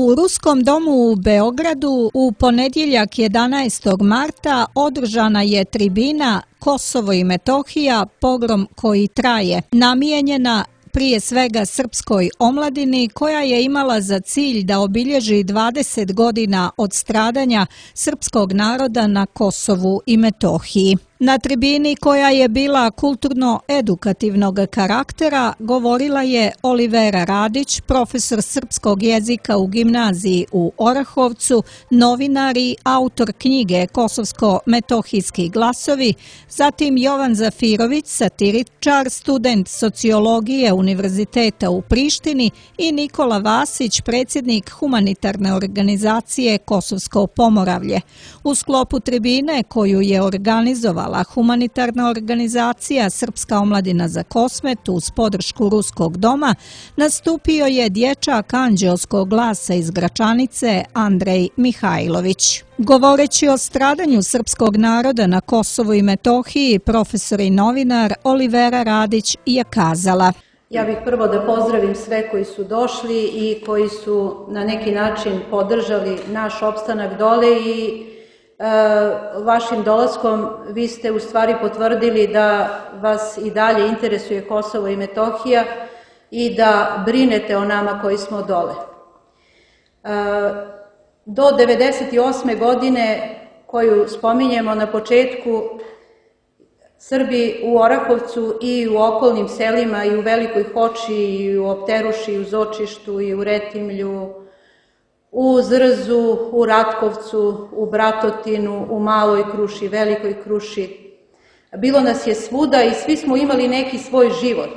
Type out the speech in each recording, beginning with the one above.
U Ruskom domu u Beogradu u ponedjeljak 11. marta održana je tribina Kosovo i Metohija, pogrom koji traje, namijenjena prije svega srpskoj omladini koja je imala za cilj da obilježi 20 godina od stradanja srpskog naroda na Kosovu i Metohiji. Na tribini koja je bila kulturno-edukativnog karaktera govorila je Olivera Radić, profesor srpskog jezika u gimnaziji u Orahovcu, novinar i autor knjige Kosovsko-metohijski glasovi, zatim Jovan Zafirović, satiričar, student sociologije Univerziteta u Prištini i Nikola Vasić, predsjednik humanitarne organizacije Kosovsko Pomoravlje. U sklopu tribine koju je organizovala humanitarna organizacija Srpska omladina za Kosmet uz podršku Ruskog doma, nastupio je dječak anđeoskog glasa iz Gračanice Andrej Mihajlović. Govoreći o stradanju srpskog naroda na Kosovu i Metohiji, profesor i novinar Olivera Radić je kazala: Ja bih prvo da pozdravim sve koji su došli i koji su na neki način podržali naš opstanak dole i vašim dolaskom vi ste u stvari potvrdili da vas i dalje interesuje Kosovo i Metohija i da brinete o nama koji smo dole. Do 1998. godine koju spominjemo na početku, Srbi u Orahovcu i u okolnim selima i u Velikoj Hoči i u Opteruši i u Zočištu i u Retimlju, u Zrzu, u Ratkovcu, u Bratotinu, u Maloj Kruši, Velikoj Kruši. Bilo nas je svuda i svi smo imali neki svoj život.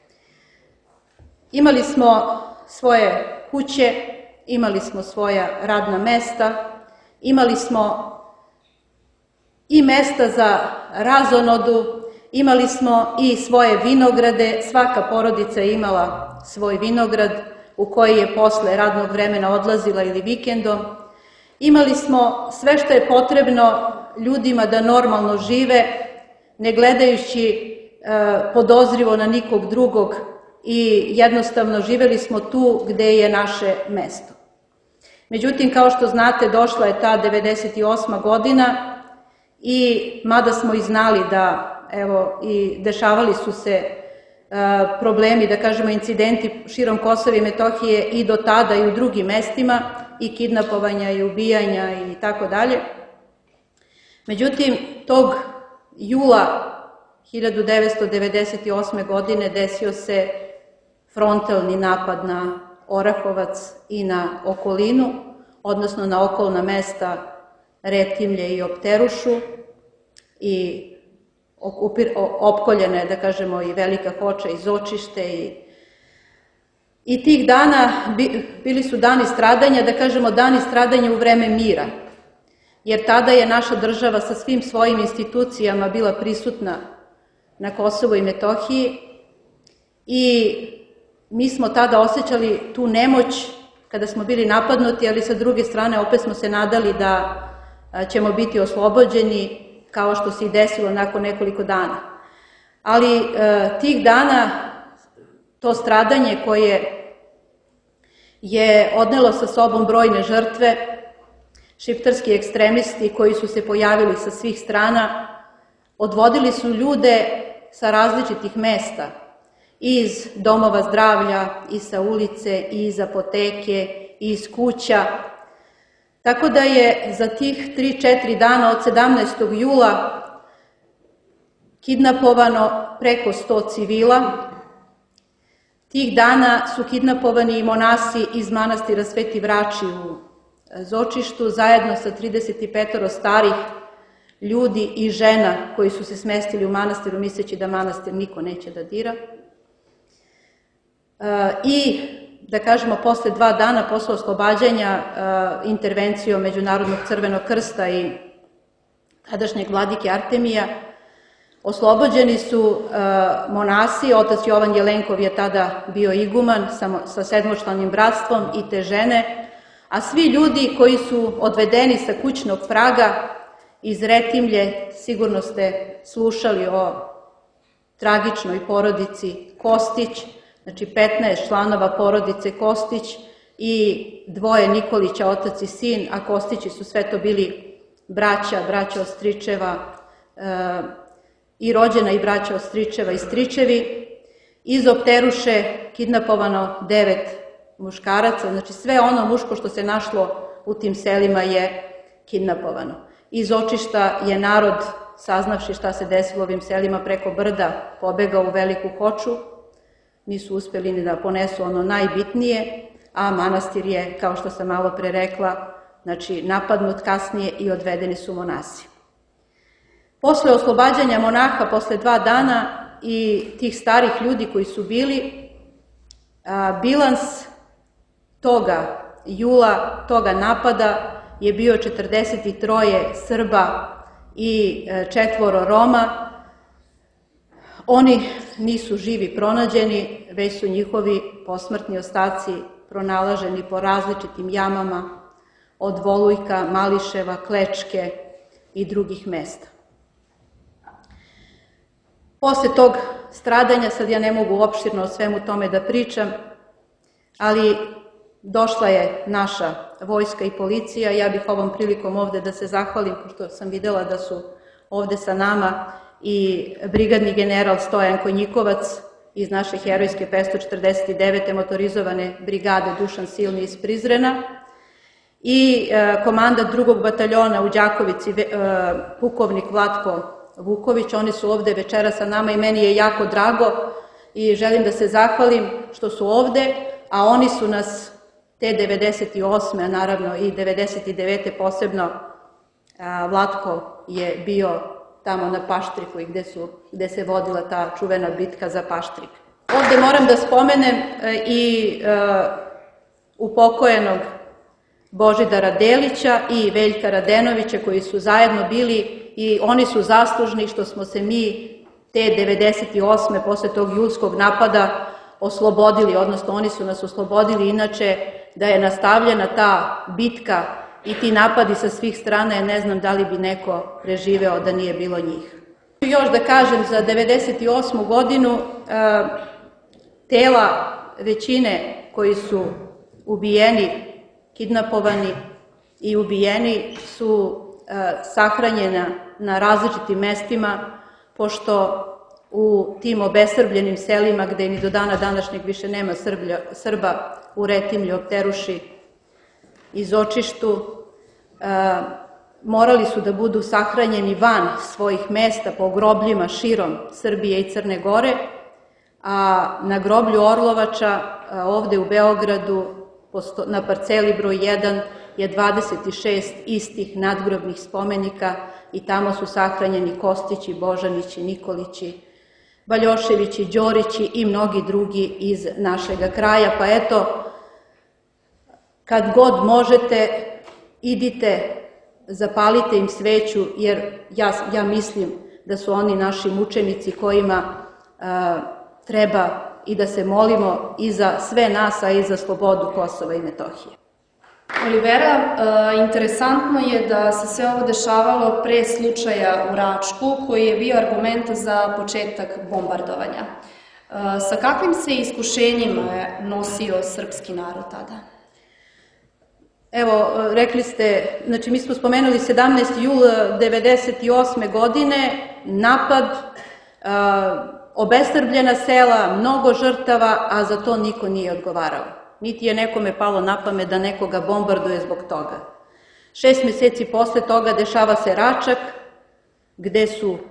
Imali smo svoje kuće, imali smo svoja radna mesta, imali smo i mesta za razonodu, imali smo i svoje vinograde, svaka porodica je imala svoj vinograd u koji je posle radnog vremena odlazila ili vikendom. Imali smo sve što je potrebno ljudima da normalno žive, ne gledajući podozrivo na nikog drugog i jednostavno živeli smo tu gde je naše mesto. Međutim, kao što znate, došla je ta 1998. godina i mada smo i znali da, evo, i dešavali su se problemi, da kažemo incidenti širom Kosova i Metohije i do tada i u drugim mestima, i kidnapovanja i ubijanja i tako dalje. Međutim, tog jula 1998. godine desio se frontalni napad na Orahovac i na okolinu, odnosno na okolna mesta Retimlje i Opterušu, i opkoljena je, da kažemo, i Velika Hoča i Zočište i tih dana bili su dani stradanja, da kažemo dani stradanja u vreme mira, jer tada je naša država sa svim svojim institucijama bila prisutna na Kosovu i Metohiji i mi smo tada osjećali tu nemoć kada smo bili napadnuti, ali sa druge strane opet smo se nadali da ćemo biti oslobođeni, kao što se i desilo nakon nekoliko dana. Ali tih dana to stradanje koje je odnelo sa sobom brojne žrtve, šiptarski ekstremisti koji su se pojavili sa svih strana, odvodili su ljude sa različitih mesta, iz domova zdravlja, i sa ulice, i iz apoteke, i iz kuća. Tako da je za tih 3-4 dana od 17. jula kidnapovano preko 100 civila. Tih dana su kidnapovani i monasi iz manastira Sveti Vrači u Zočištu, zajedno sa 35 starih ljudi i žena koji su se smestili u manastiru misleći da manastir niko neće da dira. I da kažemo, posle 2 dana, posle oslobađanja intervencijom Međunarodnog crvenog krsta i tadašnjeg vladike Artemija, oslobođeni su monasi, otac Jovan Jelenkov je tada bio iguman sa 7-članim bratstvom i te žene, a svi ljudi koji su odvedeni sa kućnog praga iz Retimlje, sigurno ste slušali o tragičnoj porodici Kostić, znači 15 članova porodice Kostić i dvoje Nikolića, otac i sin, a Kostići su sve to bili braća od stričeva i rođena i braća od stričeva i stričevi. Iz Opteruše kidnapovano 9 muškaraca, znači sve ono muško što se našlo u tim selima je kidnapovano. Iz Očišta je narod, saznavši šta se desilo u ovim selima preko brda, pobegao u Veliku Hoču. Nisu uspeli ni da ponesu ono najbitnije, a manastir je, kao što sam malo pre rekla, znači napadnut kasnije i odvedeni su monasi. Posle oslobađanja monaha, posle 2 dana i tih starih ljudi koji su bili, bilans toga jula, toga napada je bio 43 Srba i 4 Roma. Oni nisu živi pronađeni, već su njihovi posmrtni ostaci pronalaženi po različitim jamama od Volujka, Mališeva, Klečke i drugih mesta. Posle tog stradanja, sad ja ne mogu opširno o svemu tome da pričam, ali došla je naša vojska i policija. Ja bih ovom prilikom ovde da se zahvalim, pošto sam videla da su ovde sa nama i brigadni general Stojan Konjikovac iz naše herojske 549. motorizovane brigade Dušan Silni iz Prizrena i komandant 2. bataljona u Đakovici, pukovnik Vlatko Vuković. Oni su ovde večera sa nama i meni je jako drago i želim da se zahvalim što su ovde, a oni su nas te 98. a naravno i 99. posebno Vlatko je bio tamo na Paštriku i gde se vodila ta čuvena bitka za Paštrik. Ovde moram da spomenem i upokojenog Božidara Delića i Veljka Radenovića koji su zajedno bili i oni su zaslužni što smo se mi te 98. posle tog julskog napada oslobodili, odnosno oni su nas oslobodili, inače da je nastavljena ta bitka i ti napadi sa svih strana, ne znam da li bi neko preživeo da nije bilo njih. Još da kažem, za 98. godinu tela većine koji su ubijeni, kidnapovani i ubijeni su sahranjena na različitim mestima, pošto u tim obesrbljenim selima gde ni do dana današnjeg više nema Srba, u Retimlju, Opteruši i Zočištu, morali su da budu sahranjeni van svojih mesta po grobljima širom Srbije i Crne Gore, a na groblju Orlovača ovde u Beogradu na parceli broj 1 je 26 istih nadgrobnih spomenika i tamo su sahranjeni Kostići, Božanići, Nikolići, Valjoševići, Đorići i mnogi drugi iz našega kraja. Pa eto, kad god možete, idite, zapalite im sveću, jer ja mislim da su oni naši mučenici kojima treba i da se molimo i za sve nas, a i za slobodu Kosova i Metohije. Olivera, interesantno je da se sve ovo dešavalo pre slučaja u Račku, koji je bio argument za početak bombardovanja. Sa kakvim se iskušenjima je nosio srpski narod tada? Evo, rekli ste, znači mi smo spomenuli 17. jul 1998. godine, napad, obesrbljena sela, mnogo žrtava, a za to niko nije odgovarao. Niti je nekome palo na pamet da nekoga bombarduje zbog toga. 6 meseci posle toga dešava se Račak, gde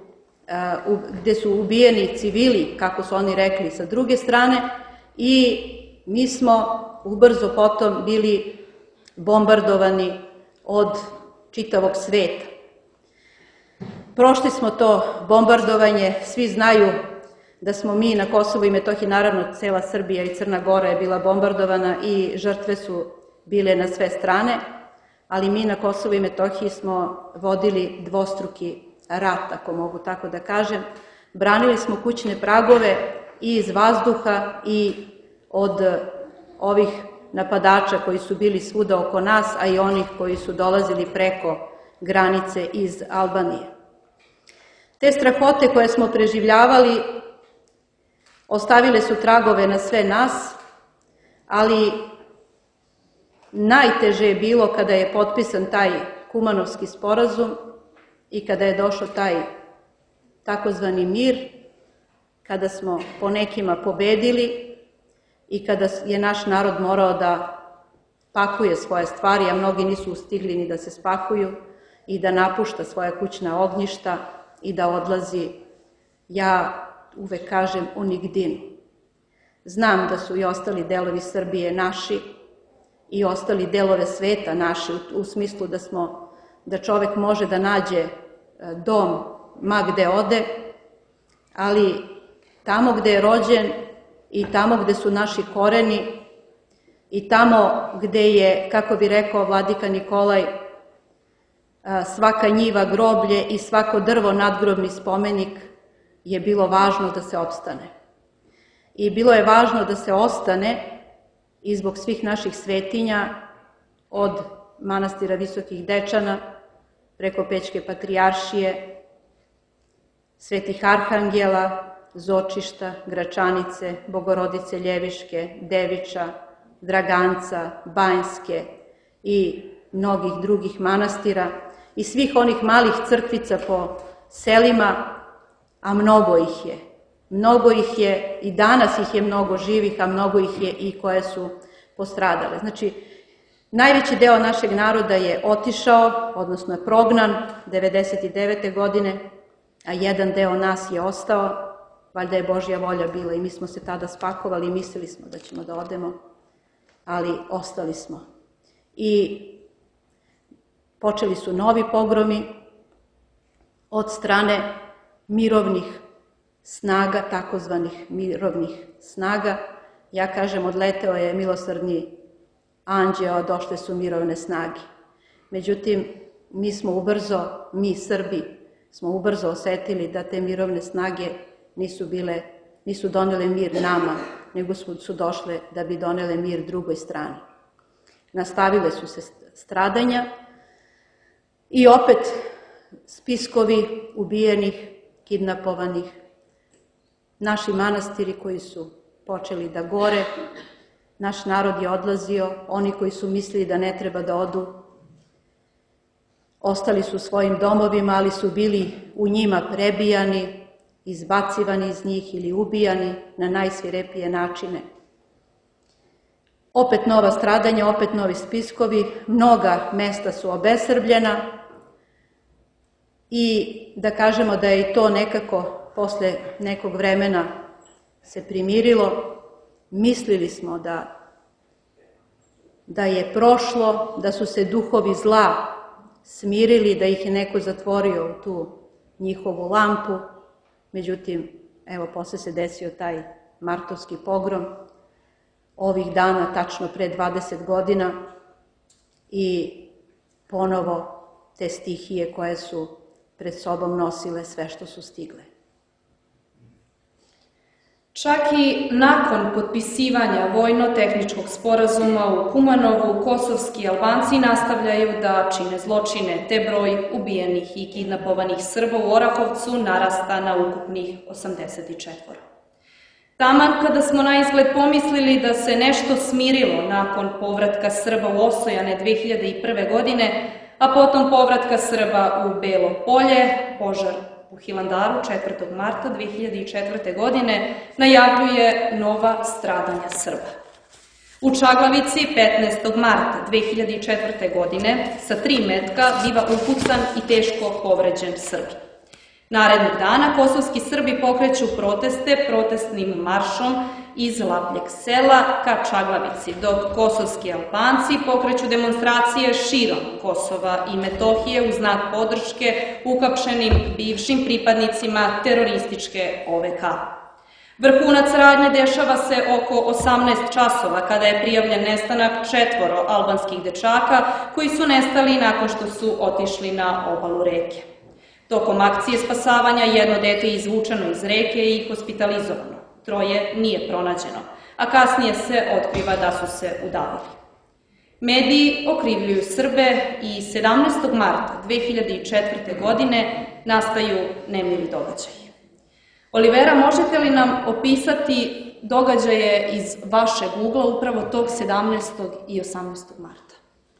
su ubijeni civili, kako su oni rekli, sa druge strane, i mi smo ubrzo potom bili bombardovani od čitavog sveta. Prošli smo to bombardovanje, svi znaju da smo mi na Kosovu i Metohiji, naravno cela Srbija i Crna Gora je bila bombardovana i žrtve su bile na sve strane, ali mi na Kosovu i Metohiji smo vodili dvostruki rat, ako mogu tako da kažem. Branili smo kućne pragove i iz vazduha i od ovih napadača koji su bili svuda oko nas, a i onih koji su dolazili preko granice iz Albanije. Te strahote koje smo preživljavali ostavile su tragove na sve nas, ali najteže je bilo kada je potpisan taj Kumanovski sporazum i kada je došao taj takozvani mir, kada smo po nekima pobedili i kada je naš narod morao da pakuje svoje stvari, a mnogi nisu stigli ni da se spakuju, i da napušta svoja kućna ognjišta i da odlazi, ja uvek kažem, u nigdinu. Znam da su i ostali delovi Srbije naši i ostali delove sveta naši, u smislu da čovek može da nađe dom ma gde ode, ali tamo gde je rođen i tamo gde su naši koreni i tamo gde je, kako bi rekao vladika Nikolaj, svaka njiva groblje i svako drvo nadgrobni spomenik, je bilo važno da se opstane. I bilo je važno da se ostane i zbog svih naših svetinja, od manastira Visokih Dečana, preko Pećke patrijaršije, Svetih Arhangela, Zočišta, Gračanice, Bogorodice Ljeviške, Deviča, Draganca, Banjske i mnogih drugih manastira i svih onih malih crkvica po selima, a mnogo ih je. Mnogo ih je, i danas ih je mnogo živih, a mnogo ih je i koje su postradale. Znači, najveći deo našeg naroda je otišao, odnosno je prognan 1999. godine, a jedan deo nas je ostao, valjda je Božja volja bila i mi smo se tada spakovali i mislili smo da ćemo da odemo, ali ostali smo. I počeli su novi pogromi od strane mirovnih snaga, takozvanih mirovnih snaga. Ja kažem, odleteo je milosrdni anđeo, a došle su mirovne snage. Međutim, mi Srbi, smo ubrzo osetili da te mirovne snage nisu donele mir nama, nego su došle da bi donele mir drugoj strani. Nastavile su se stradanja i opet spiskovi ubijenih, kidnapovanih, naši manastiri koji su počeli da gore, naš narod je odlazio, oni koji su mislili da ne treba da odu, ostali su u svojim domovima, ali su bili u njima prebijani, izbacivani iz njih ili ubijani na najsvirepije načine. Opet nova stradanja, opet novi spiskovi, mnoga mesta su obesrbljena i da kažemo da je i to nekako posle nekog vremena se primirilo. Mislili smo da je prošlo, da su se duhovi zla smirili, da ih je neko zatvorio u tu njihovu lampu. Međutim, evo, posle se desio taj martovski pogrom, ovih dana, tačno pre 20 godina, i ponovo te stihije koje su pred sobom nosile sve što su stigle. Čak i nakon potpisivanja vojno-tehničkog sporazuma u Kumanovu, kosovski Albanci nastavljaju da čine zločine, te broj ubijenih i kidnapovanih Srba u Orahovcu narasta na ukupnih 84. Taman kada smo na izgled pomislili da se nešto smirilo nakon povratka Srba u osojane 2001. godine, a potom povratka Srba u Belo Polje, požar u Hilandaru 4. marta 2004. godine, najavljuje nova stradanja Srba. U Čaglavici 15. marta 2004. godine sa 3 metka biva upucan i teško povređen Srbin. Narednog dana kosovski Srbi pokreću proteste protestnim maršom iz Lapljeg sela ka Čaglavici, dok kosovski Albanci pokreću demonstracije širom Kosova i Metohije u znak podrške uhapšenim bivšim pripadnicima terorističke OVK. Vrhunac radnje dešava se oko 18 časova kada je prijavljen nestanak 4 albanskih dečaka koji su nestali nakon što su otišli na obalu reke. Tokom akcije spasavanja jedno dete je izvučeno iz reke i hospitalizovano. 3 nije pronađeno, a kasnije se otkriva da su se udavili. Mediji okrivljuju Srbe i 17. marta 2004. godine nastaju nemili događaji. Olivera, možete li nam opisati događaje iz vašeg ugla upravo tog 17. i 18. marta?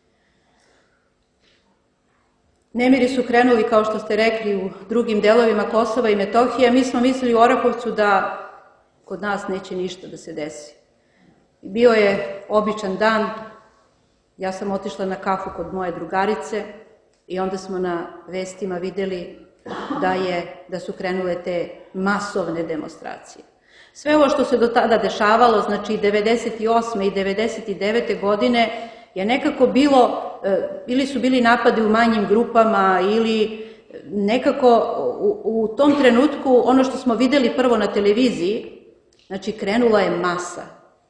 Nemiri su krenuli, kao što ste rekli, u drugim delovima Kosova i Metohije. Mi smo mislili u Orahovcu da kod nas neće ništa da se desi. Bio je običan dan, ja sam otišla na kafu kod moje drugarice i onda smo na vestima videli da su krenule te masovne demonstracije. Sve ovo što se do tada dešavalo, znači 98. i 99. godine, je nekako bilo, ili su bili napadi u manjim grupama, ili nekako u tom trenutku ono što smo videli prvo na televiziji, znači krenula je masa.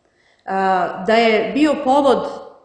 Da je bio povod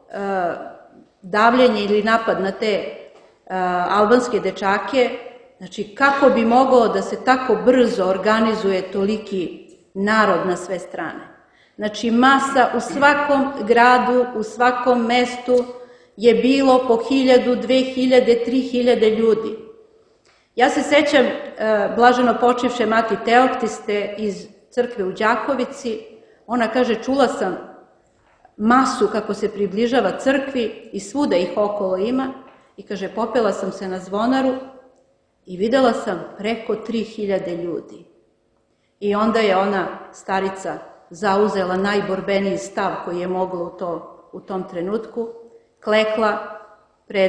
davljenje ili napad na te albanske dečake, znači kako bi mogao da se tako brzo organizuje toliki narod na sve strane. Znači masa u svakom gradu, u svakom mestu je bilo po 1000, 2000, 3000 ljudi. Ja se sećam blaženo počivše mati Teoktiste iz crkve u Đakovici. Ona kaže, čula sam masu kako se približava crkvi i svuda ih okolo ima. I kaže, popela sam se na zvonaru i videla sam preko 3000 ljudi. I onda je ona starica zauzela najborbeniji stav koji je mogla u tom trenutku, klekla pred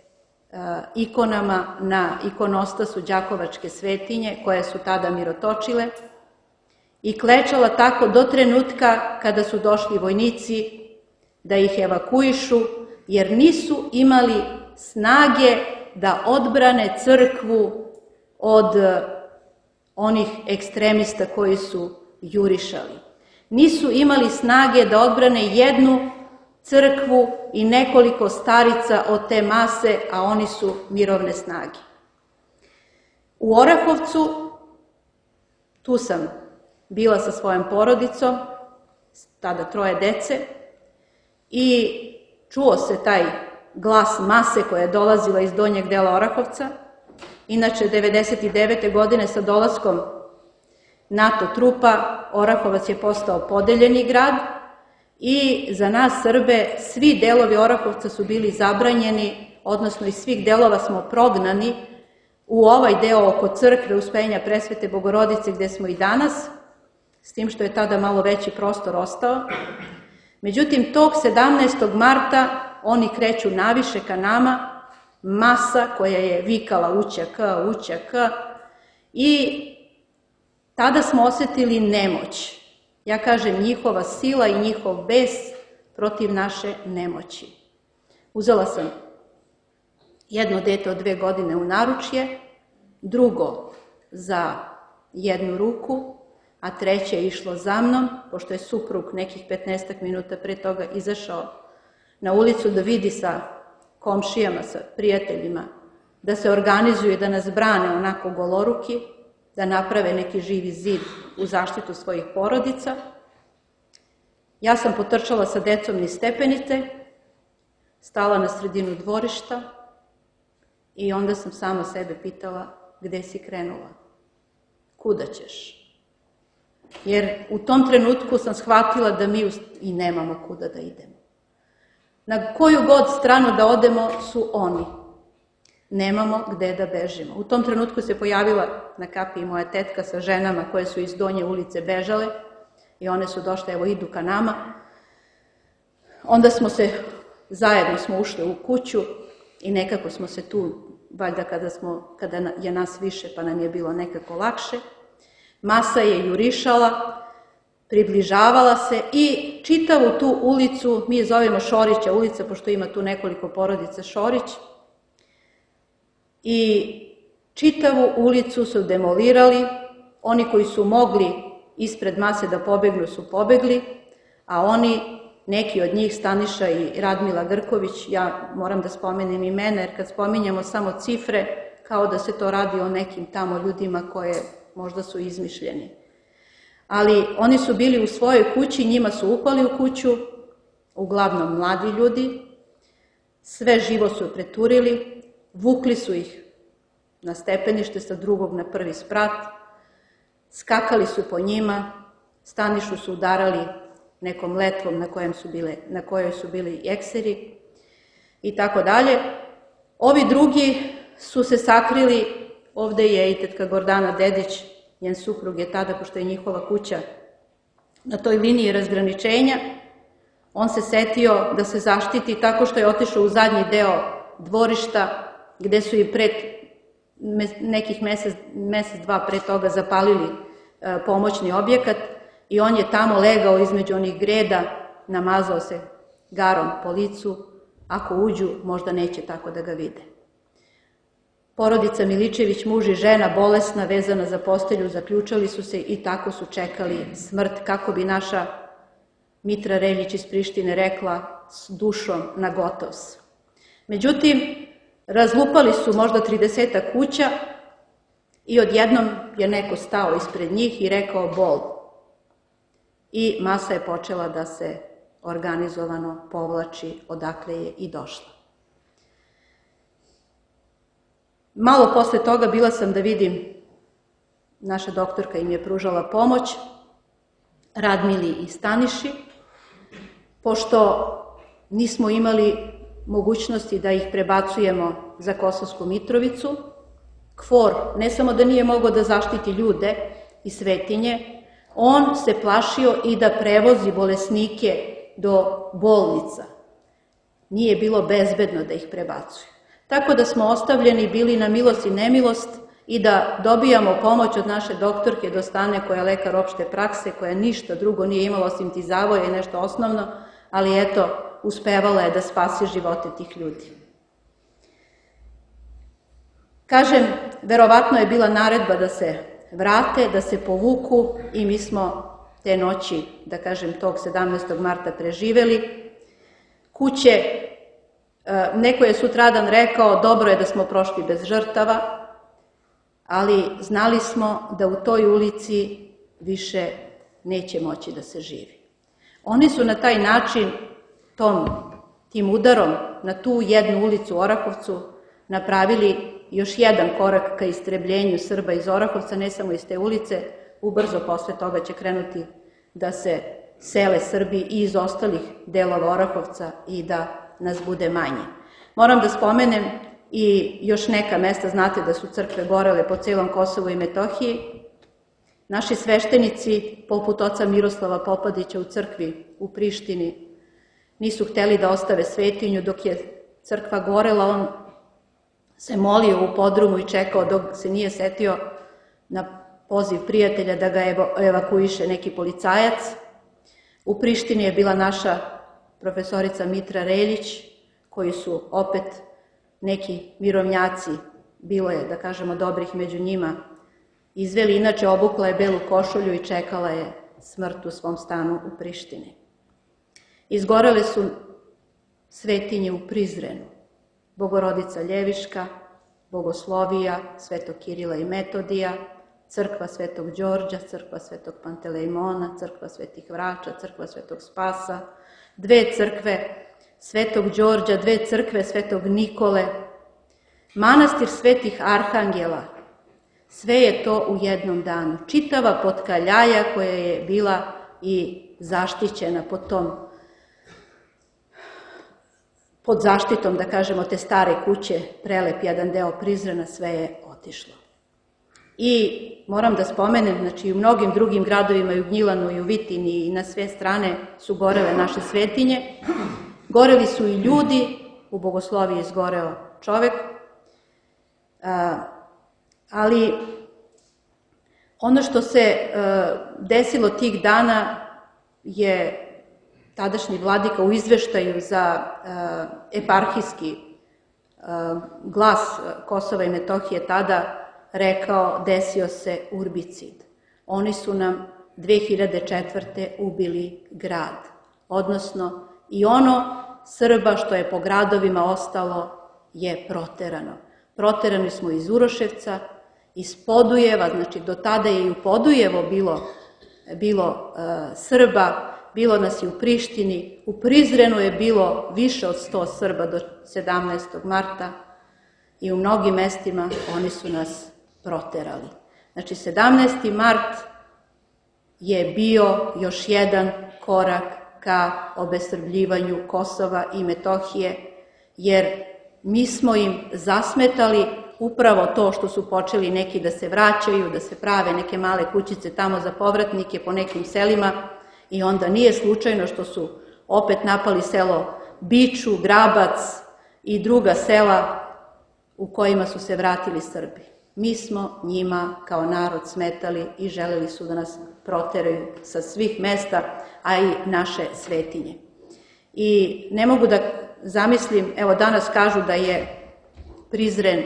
ikonama na ikonostasu Đakovačke svetinje, koje su tada mirotočile, i klečala tako do trenutka kada su došli vojnici da ih evakuišu, jer nisu imali snage da odbrane crkvu od onih ekstremista koji su jurišali. Nisu imali snage da odbrane jednu crkvu i nekoliko starica od te mase, a oni su mirovne snage. U Orahovcu, tu sam bila sa svojom porodicom, tada 3 dece, i čuo se taj glas mase koja je dolazila iz donjeg dela Orahovca. Inače, 99. godine sa dolaskom NATO trupa, Orahovac je postao podeljeni grad i za nas Srbe svi delovi Orahovca su bili zabranjeni, odnosno iz svih delova smo prognani u ovaj deo oko crkve Uspenja Presvete Bogorodice gde smo i danas, s tim što je tada malo veći prostor ostao. Međutim, tog 17. marta oni kreću naviše ka nama, masa koja je vikala ućak, i tada smo osetili nemoć. Ja kažem, njihova sila i njihov bes protiv naše nemoći. Uzela sam jedno dete od 2 godine u naručje, drugo za jednu ruku, a treće je išlo za mnom, pošto je suprug nekih 15 minuta pre toga izašao na ulicu da vidi sa komšijama, sa prijateljima, da se organizuju i da nas brane onako goloruki, da naprave neki živi zid u zaštitu svojih porodica. Ja sam potrčala sa decom niz stepenice, stala na sredinu dvorišta i onda sam sama sebe pitala, gde si krenula? Kuda ćeš? Jer u tom trenutku sam shvatila da mi i nemamo kuda da idemo. Na koju god stranu da odemo su oni. Nemamo gde da bežimo. U tom trenutku se pojavila na kapiji moja tetka sa ženama koje su iz donje ulice bežale i one su došle, evo idu ka nama. Onda zajedno smo ušli u kuću i nekako smo se tu, valjda kada je nas više pa nam je bilo nekako lakše. Masa je jurišala, približavala se i čitavu tu ulicu, mi je zovemo Šorića ulica, pošto ima tu nekoliko porodica Šorić, i čitavu ulicu su demolirali, oni koji su mogli ispred mase da pobegnu su pobegli, a oni, neki od njih, Staniša i Radmila Grković, ja moram da spomenem imena, jer kad spominjamo samo cifre, kao da se to radi o nekim tamo ljudima koje možda su izmišljeni. Ali oni su bili u svojoj kući, njima su upali u kuću, uglavnom mladi ljudi, sve živo su preturili, vukli su ih na stepenište sa drugog na prvi sprat, skakali su po njima, Stanišu su udarali nekom letvom na kojoj su bili jekseri i tako dalje. Ovi drugi su se sakrili, ovde je i tetka Gordana Dedić, njen suprug je tada, pošto je njihova kuća na toj liniji razgraničenja, on se setio da se zaštiti tako što je otišao u zadnji deo dvorišta, gde su i nekih mesec, dva pre toga zapalili pomoćni objekat i on je tamo legao između onih greda, namazao se garom po licu, ako uđu možda neće tako da ga vide. Porodica Miličević, muž i žena, bolesna, vezana za postelju, zaključali su se i tako su čekali smrt, kako bi naša Mitra Reljić iz Prištine rekla, s dušom na gotovs. Međutim, razlupali su možda 30 kuća i odjednom je neko stao ispred njih i rekao bol. I masa je počela da se organizovano povlači odakle je i došla. Malo posle toga bila sam da vidim, naša doktorka im je pružala pomoć, Radmili i Staniši, pošto nismo imali mogućnosti da ih prebacujemo za Kosovsku Mitrovicu. KFOR ne samo da nije mogao da zaštiti ljude i svetinje, on se plašio i da prevozi bolesnike do bolnica. Nije bilo bezbedno da ih prebacuje. Tako da smo ostavljeni bili na milost i nemilost i da dobijamo pomoć od naše doktorke Dostane, koja je lekar opšte prakse, koja ništa drugo nije imala osim tizavoja i nešto osnovno, ali eto, uspevala je da spasi živote tih ljudi. Kažem, verovatno je bila naredba da se vrate, da se povuku i mi smo te noći, da kažem, tog 17. marta preživeli. Kuće, neko je sutradan rekao, dobro je da smo prošli bez žrtava, ali znali smo da u toj ulici više neće moći da se živi. Oni su na taj način, tim udarom na tu jednu ulicu u Orahovcu, napravili još jedan korak ka istrebljenju Srba iz Orahovca, ne samo iz te ulice, ubrzo posle toga će krenuti da se sele Srbi i iz ostalih delova Orahovca i da nas bude manje. Moram da spomenem i još neka mesta, znate da su crkve gorele po celom Kosovu i Metohiji. Naši sveštenici, poput oca Miroslava Popadića u crkvi u Prištini, nisu hteli da ostave svetinju. Dok je crkva gorela, on se molio u podrumu i čekao dok se nije setio na poziv prijatelja da ga evakuiše neki policajac. U Prištini je bila naša profesorica Mitra Reljić, koji su opet neki mirovnjaci, bilo je, da kažemo, dobrih među njima, izveli. Inače, obukla je belu košulju i čekala je smrt u svom stanu u Prištini. Izgorele su svetinje u Prizrenu, Bogorodica Ljeviška, Bogoslovija, Svetog Kirila i Metodija, crkva Svetog Đorđa, crkva Svetog Pantelejmona, crkva Svetih Vrača, crkva Svetog Spasa, dve crkve Svetog Đorđa, dve crkve Svetog Nikole, manastir Svetih Arhangela. Sve je to u jednom danu. Čitava Potkaljaja koja je bila i zaštićena pod zaštitom, da kažemo, te stare kuće, prelep jedan deo Prizrena, sve je otišlo. I moram da spomenem, znači i u mnogim drugim gradovima, i u Gnjilanu, i u Vitini, i na sve strane su gorele naše svetinje. Goreli su i ljudi, u Bogosloviji izgoreo čovek, ali ono što se desilo tih dana je tadašnji vladika u izveštaju za eparhijski glas Kosova i Metohije tada rekao, desio se urbicid. Oni su nam 2004. ubili grad, odnosno i ono Srba što je po gradovima ostalo je proterano. Proterani smo iz Uroševca, iz Podujeva, znači do tada je i u Podujevo bilo Srba, bilo nas i u Prištini, u Prizrenu je bilo više od 100 Srba do 17. marta i u mnogim mestima oni su nas proterali. Znači 17. mart je bio još jedan korak ka obesrbljivanju Kosova i Metohije, jer mi smo im zasmetali upravo to što su počeli neki da se vraćaju, da se prave neke male kućice tamo za povratnike po nekim selima i onda nije slučajno što su opet napali selo Biču, Grabac i druga sela u kojima su se vratili Srbi. Mi smo njima kao narod smetali i želeli su da nas proteraju sa svih mesta, a i naše svetinje. I ne mogu da zamislim, evo danas kažu da je Prizren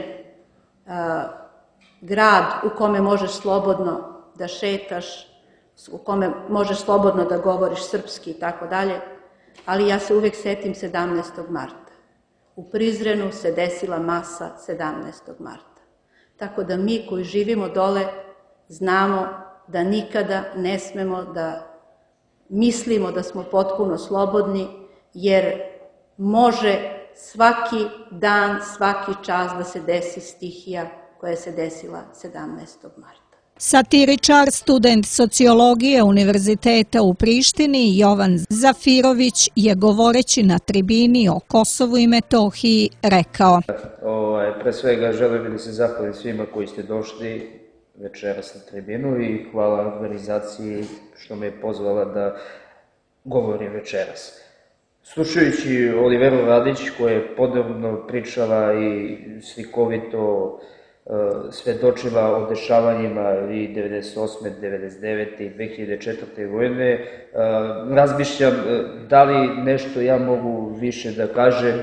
grad u kome možeš slobodno da šetaš, u kome možeš slobodno da govoriš srpski i tako dalje, ali ja se uvek setim 17. marta. U Prizrenu se desila masa 17. marta. Tako da mi koji živimo dole znamo da nikada ne smemo da mislimo da smo potpuno slobodni, jer može svaki dan, svaki čas da se desi stihija koja se desila 17. marta. Satiričar, student sociologije Univerziteta u Prištini Jovan Zafirović je govoreći na tribini o Kosovu i Metohiji rekao: Pre svega želim da se zahvalim svima koji ste došli večeras na tribinu i hvala organizaciji što me je pozvala da govorim večeras. Slušajući Oliveru Radić koja je podobno pričala i slikovito svedočila o dešavanjima i 98., 99. i 2004. godine, razmišljam da li nešto ja mogu više da kažem,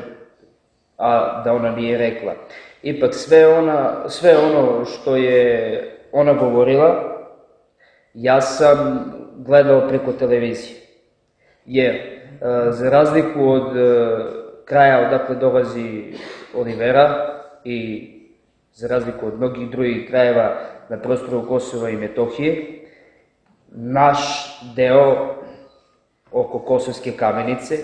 a da ona nije rekla. Ipak sve ono što je ona govorila, ja sam gledao preko televizije. Jer, za razliku od kraja odakle dolazi Olivera i za razliku od mnogih drugih krajeva na prostoru Kosova i Metohije, naš deo oko Kosovske Kamenice,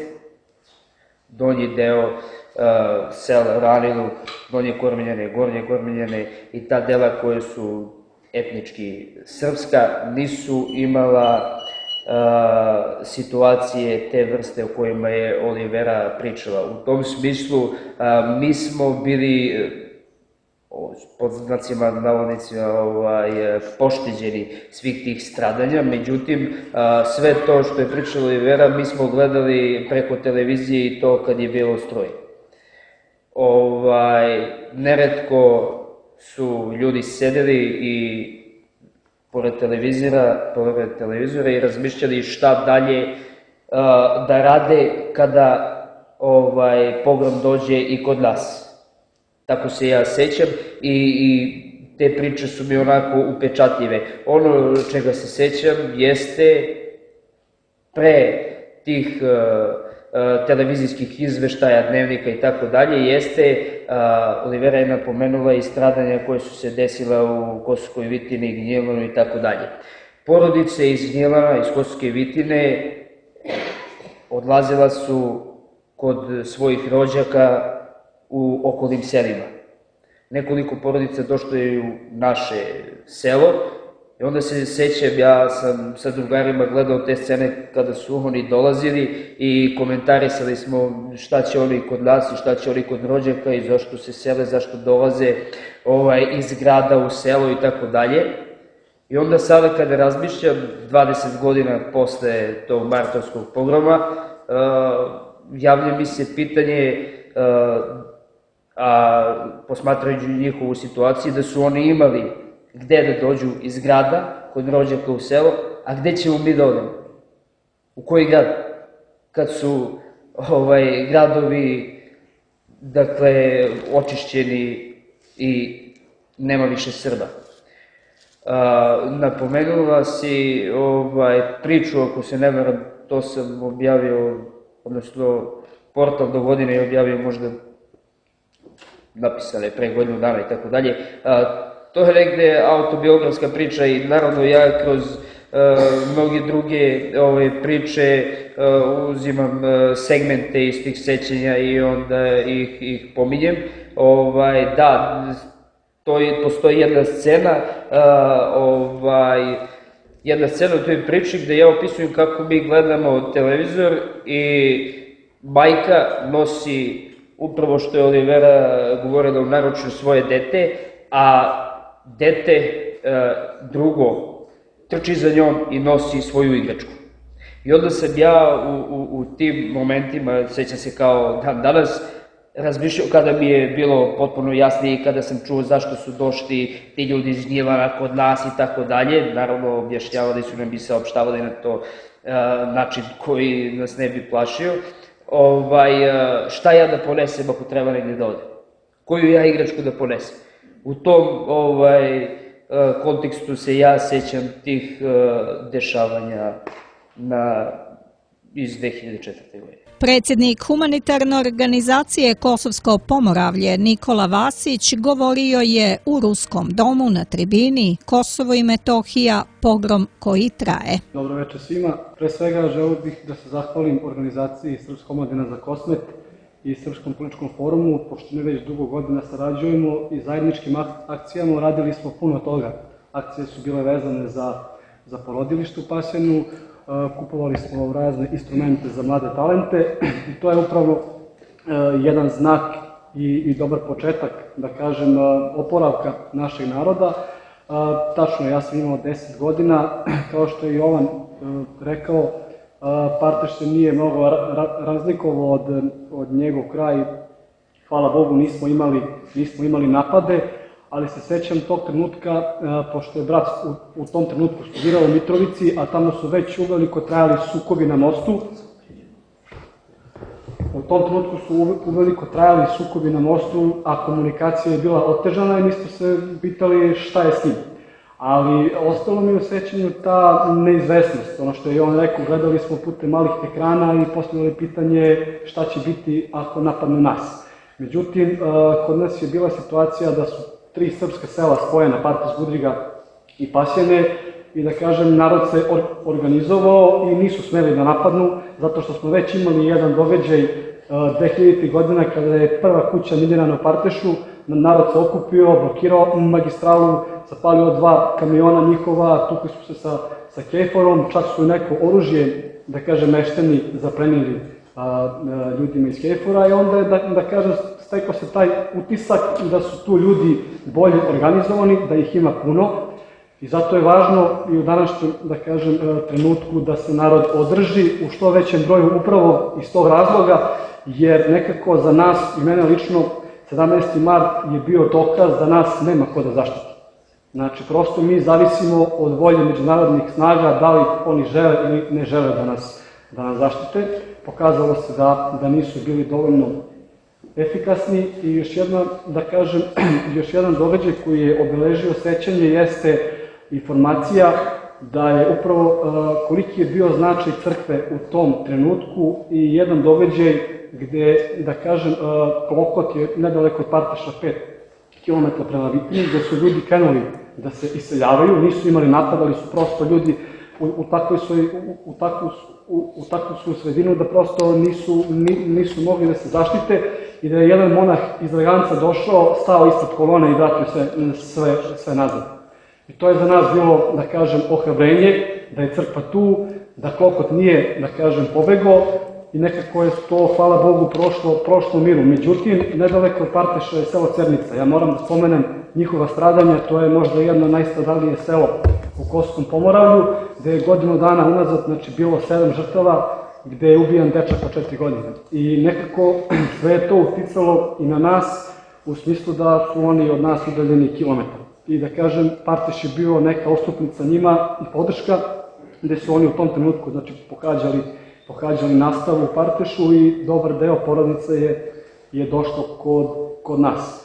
donji deo sela Raniluk, Donje Kormiljane, Gornje Kormiljane i ta dela koje su etnički srpska, nisu imala situacije te vrste o kojima je Olivera pričala. U tom smislu mi smo bili pod znacima navodnicima pošteđeni svih tih stradanja, međutim sve to što je pričala Olivera mi smo gledali preko televizije i to kad je bilo stroj. Neretko su ljudi sedeli i pored televizora i razmišljali šta dalje da rade kada pogrom dođe i kod nas. Tako se ja sećam i te priče su mi onako upečatljive. Ono čega se sećam jeste pre tih televizijskih izveštaja, dnevnika i tako dalje, jeste, Olivera je napomenula i stradanja koje su se desila u Kosovskoj Vitini, Gnjilanu i tako dalje. Porodice iz Gnjilana, iz Kosovske Vitine, odlazila su kod svojih rođaka u okolnim selima. Nekoliko porodica došlo je u naše selo i onda se sećam, ja sam sa drugarima gledao te scene kada su oni dolazili i komentarisali smo šta će oni kod nas i šta će oni kod rođaka i zašto se sele, zašto dolaze iz grada u selo i tako dalje. I onda sada kada razmišljam, 20 godina posle tog martovskog pogroma, javlja mi se pitanje, posmatrajući njihovu situaciju, da su oni imali gde da dođu iz grada, kod rođaka u selo, a gde ćemo mi da odemo? U koji grad? Kad su gradovi, dakle, očišćeni i nema više Srba. Napomenula si priču, ako se ne varam, to sam objavio, odnosno portal do godine je objavio možda napisane pre godinu dana i tako dalje. To je negde autobiografska priča i naravno ja kroz mnoge druge priče uzimam segmente iz tih sećanja i onda ih pominjem. Da, postoji jedna scena jedna scena u toj priči gde ja opisujem kako mi gledamo televizor i majka nosi upravo što je Olivera govorila u naručju svoje dete, a dete drugo trči za njom i nosi svoju igračku. I onda sam ja u tim momentima, sećam se kao dan danas, razmišljao kada mi je bilo potpuno jasnije i kada sam čuo zašto su došli ti ljudi iz Gnjilana kod nas i tako dalje. Naravno, objašnjavali su nam i saopštavali na to način koji nas ne bi plašio. Šta ja da ponesem ako treba negdje da odem? Koju ja igračku da ponesem? U tom kontekstu se ja sećam tih dešavanja iz 2004. godine. Predsjednik humanitarne organizacije Kosovsko Pomoravlje Nikola Vasić govorio je u Ruskom domu na tribini Kosovo i Metohija, pogrom koji traje. Dobro večer svima. Pre svega želeo bih da se zahvalim organizaciji Srpska omladina za Kosmet i Srpskom političkom forumu, pošto mi već dugo godina sarađujemo i zajedničkim akcijama radili smo puno toga. Akcije su bile vezane za porodilište u Pasjanu, kupovali smo razne instrumente za mlade talente i to je upravo jedan znak i dobar početak, da kažem, oporavka našeg naroda. Tačno, ja sam imao 10 godina, kao što je Jovan rekao, Parteš se nije mnogo razlikovao od njegov kraj. Hvala Bogu, nismo imali napade, ali se sećam tog trenutka, pošto je brat u tom trenutku studirao u Mitrovici, a tamo su već uveliko trajali sukobi na mostu. U tom trenutku su uveliko trajali sukobi na mostu, a komunikacija je bila otežana i mi smo se pitali šta je s njim. Ali ostalo mi u sećanju ta neizvesnost, ono što je on rekao, gledali smo putem malih ekrana i postavljali pitanje šta će biti ako napadnu nas. Međutim, kod nas je bila situacija da su 3 srpska sela spojena, Partes, Budriga i Pasjane, i da kažem, narod se organizovao i nisu smeli da napadnu, zato što smo već imali jedan događaj 2000. godina kada je prva kuća minirana u Partešu, narod se okupio, blokirao magistralu, zapalio 2 kamiona njihova, tukli su se sa kejforom, čak su neko oružje, da kažem, meštani zaplenili ljudima iz kejfora i onda je, da kažem, stekao se taj utisak da su tu ljudi bolje organizovani, da ih ima puno i zato je važno i u današnjem, da kažem, trenutku da se narod održi u što većem broju upravo iz tog razloga, jer nekako za nas i mene lično 17. mart je bio dokaz da nas nema ko da zaštiti. Znači, prosto mi zavisimo od volje međunarodnih snaga, da li oni žele ili ne žele da nas zaštite. Pokazalo se da nisu bili dovoljno efikasni i još jedna, da kažem, još jedan događaj koji je obeležio sećanje jeste informacija da je upravo koliki je bio značaj crkve u tom trenutku i jedan događaj gde, da kažem, Klokot je nedaleko od Parteša 5 km prema Vitini, gde su ljudi krenuli da se iseljavaju, nisu imali napad, ali su prosto ljudi u takvu su sredinu da prosto nisu mogli da se zaštite i da je jedan monah iz Leganca došao, stao ispred kolone i vratio sve nazad. I to je za nas bilo, da kažem, ohrabrenje, da je crkva tu, da Klokot nije, da kažem, pobegao i nekako je to, hvala Bogu, prošlo miru. Međutim, nedaleko od Parteša je selo Cernica. Ja moram da spomenem njihova stradanja, to je možda jedno najstradalije selo u Kosovskom Pomoravlju, gde je godinu dana unazad, znači, bilo 7 žrtava, gde je ubijan dečak od 4 godine. I nekako sve je to uticalo i na nas, u smislu da su oni od nas udaljeni kilometar. I da kažem, Parteš je bio neka ostupnica njima i podrška, gde su oni u tom trenutku, znači, pohađali nastavu u Partešu i dobar deo porodice je došlo kod nas.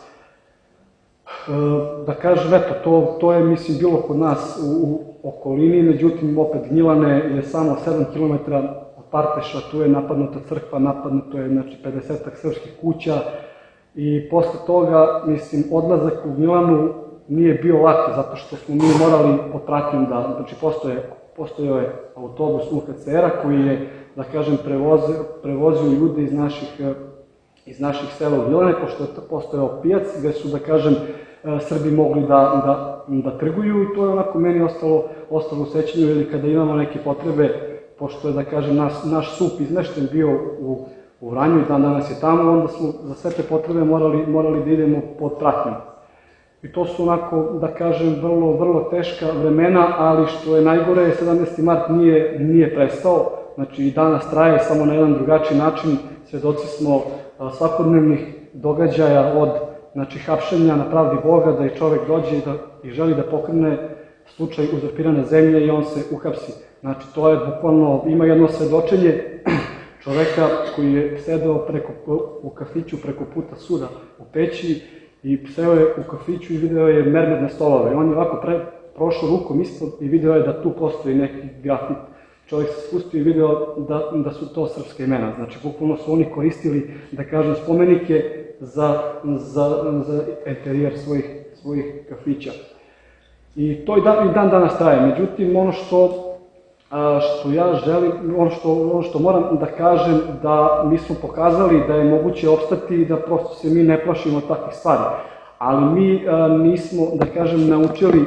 Da kažem, eto, to je, mislim, bilo kod nas u okolini, međutim, opet Gnjilane je samo 7 km od Parteša, tu je napadnuta crkva, napadnuto je, znači, 50-ak srpskih kuća i posle toga, mislim, odlazak u Gnjilanu nije bio lak, zato što smo mi morali pod pratnjom da, znači, postojao je autobus UNHCR-a koji je, da kažem, prevozio ljude iz naših sela u Gnjilane, pošto je postojao pijac gde su, da kažem, Srbi mogli da trguju i to je onako meni ostalo u sećanju, ili kada imamo neke potrebe, pošto je, da kažem, naš SUP izmešten bio u Vranju i dan danas je tamo, onda smo za sve te potrebe morali da idemo pod pratnjom. I to su onako, da kažem, vrlo teška vremena, ali što je najgore, 17. mart nije prestao, znači i danas traje, samo na jedan drugačiji način. Svedoci smo svakodnevnih događaja od hapšenja na pravdi Boga, da i čovek dođe i želi da pokrene slučaj uzurpirane zemlje i on se uhapsi. Znači, to je bukvalno, ima jedno svedočenje čoveka koji je sedeo u kafiću preko puta suda u Peći i seo je u kafiću i video je mermerne stolove. On je ovako prošao rukom ispod i video je da tu postoji neki grafit. Čovjek se spustio i video da su to srpske imena. Znači, bukvalno su oni koristili, da kažem, spomenike za interijer svojih kafića. I to i dan danas traje. Međutim, ono što ja želim, ono što moram da kažem, da mi smo pokazali da je moguće opstati i da prosto se mi ne plašimo takvih stvari. Ali mi nismo, da kažem, naučili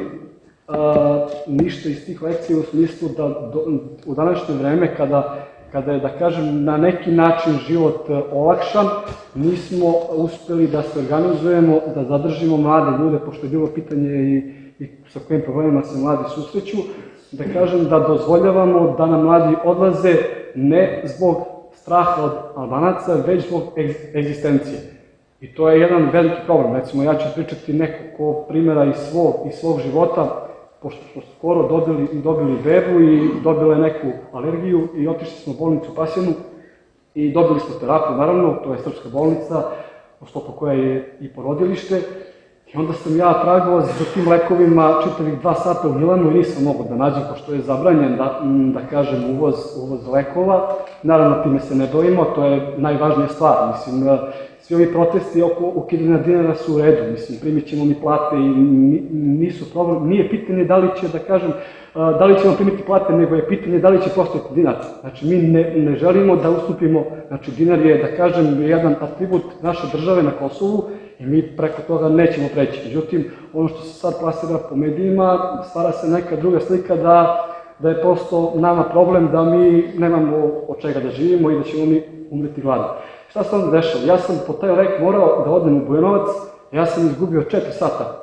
ništa iz tih lekcija u smislu da u današnje vreme, kada je, da kažem, na neki način život olakšan, nismo uspeli da se organizujemo, da zadržimo mlade ljude, pošto je bilo pitanje i sa kojim problemima se mladi susreću, da kažem da dozvoljavamo da nam mladi odlaze ne zbog straha od Albanaca, već zbog egzistencije. I to je jedan veliki problem. Recimo, ja ću pričati nekoliko primjera iz svog života, pošto smo skoro dobili bebu i dobila je neku alergiju i otišli smo u bolnicu u Pasjanu i dobili smo terapiju, naravno, to je srpska bolnica, u sklopu koja je i porodilište. I onda sam ja tragao za tim lekovima čitavih 2 sata u Milanu i nisam mogao da nađem, pošto je zabranjen, da kažem, uvoz lekova. Naravno, time se ne bojimo, to je najvažnija stvar. Mislim, svi ovi protesti oko ukidanja dinara su u redu. Mislim, primit ćemo mi plate i nisu problem. Nije pitanje da li će, da kažem, da li ćemo primiti plate, nego je pitanje da li će postojati dinar. Znači, mi ne želimo da ustupimo, znači, dinar je, da kažem, jedan atribut naše države na Kosovu, i mi preko toga nećemo preći. Međutim, ono što se sad plasira po medijima, stvara se neka druga slika da je prosto nama problem da mi nemamo od čega da živimo i da ćemo mi umreti gladni. Šta se onda dešava? Ja sam po taj lek morao da odem u Bujanovac, ja sam izgubio 4 sata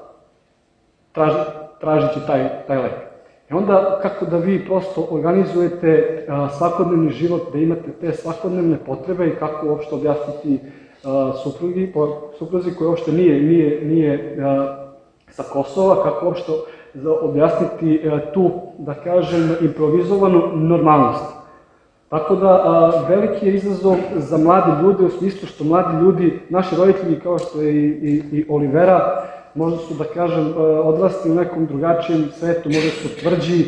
tražići taj lek. I onda kako da vi prosto organizujete svakodnevni život, da imate te svakodnevne potrebe i kako uopšte objasniti supruzi koji uopšte nije sa Kosova, kako uopšte objasniti tu, da kažem, improvizovanu normalnost. Tako da, veliki je izazov za mlade ljude u smislu što mladi ljudi, naši roditelji kao što je i Olivera, možda su, da kažem, odrasli u nekom drugačijem svetu, možda su tvrđi,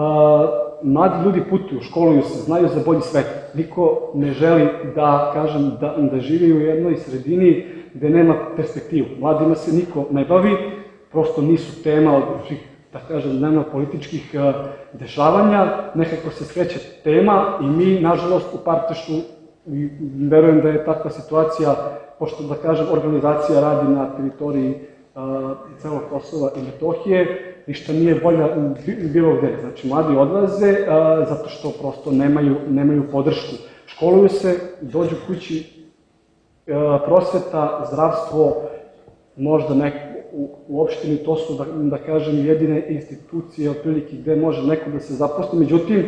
mladi ljudi putuju, školuju se, znaju za bolji svet. Niko ne želi da, kažem, da živi u jednoj sredini gde nema perspektivu. Mladima se niko ne bavi, prosto nisu tema od, da kažem, dnevno političkih dešavanja, nekako se skreće tema i mi, nažalost, u Partešu, verujem da je takva situacija, pošto, da kažem, organizacija radi na teritoriji celog Kosova i Metohije, ništa nije bolja bilo gde. Znači, mladi odlaze zato što prosto nemaju podršku. Školuju se, dođu kući, prosveta, zdravstvo, možda u opštini, to su, da kažem, jedine institucije otprilike gde može neko da se zaposli. Međutim,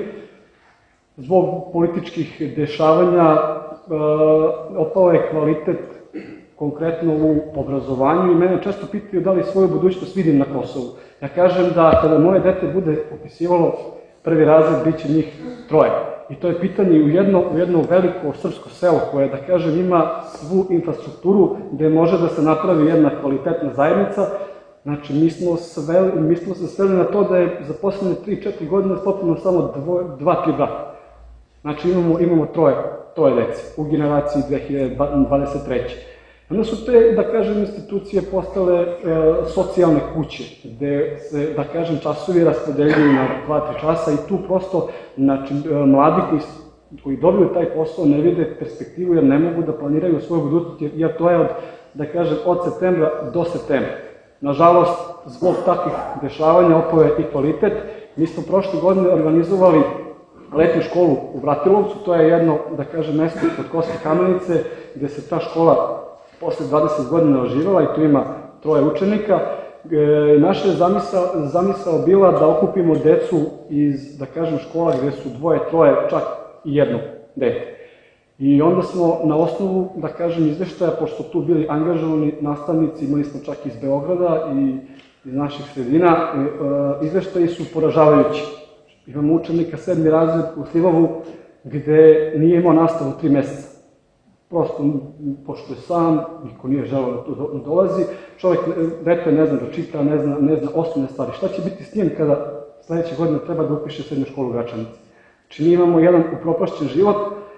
zbog političkih dešavanja opao je kvalitet konkretno u obrazovanju i mene često pitaju da li svoju budućnost vidim na Kosovu. Ja kažem da kada moje dete bude upisivalo 1. razred, bit će njih 3. I to je pitanje u jedno veliko srpsko selo koje, da kažem, ima svu infrastrukturu gde može da se napravi jedna kvalitetna zajednica. Znači, mi smo se sveli na to da je za poslednje 3-4 godine sklopljeno samo 2-3 brata. Znači, imamo 3 dece u generaciji 2023. Onda su te, da kažem, institucije postale socijalne kuće, gde se, da kažem, časovi raspodeljuju na 2-3 časa i tu prosto, znači, mladi koji dobiju taj posao ne vide perspektivu jer ne mogu da planiraju svoju budućnost, jer to je od, da kažem, od septembra do septembra. Nažalost, zbog takvih dešavanja opao je i kvalitet. Mi smo prošle godine organizovali letnju školu u Bratilovcu, to je jedno, da kažem, mesto kod Koske Kamenice, gde se ta škola posle 20 godina oživela i tu ima 3 učenika. Naša je zamisao bila da okupimo decu iz, da kažem, škola gde su 2, 3, čak i 1 dete. I onda smo na osnovu, da kažem, izveštaja, pošto tu bili angažovani nastavnici, imali smo čak iz Beograda i iz naših sredina, izveštaji su poražavajući. Imamo učenika 7. razred u Slivovu gde nije imao nastavu 3 meseca. Prosto, pošto je sam, niko nije želeo da tu dolazi, čovjek, dete ne zna da čita, ne zna osnovne stvari. Šta će biti s njim kada sledeće godine treba da upiše srednju školu u Gračanici? Znači, mi imamo jedan upropašćen život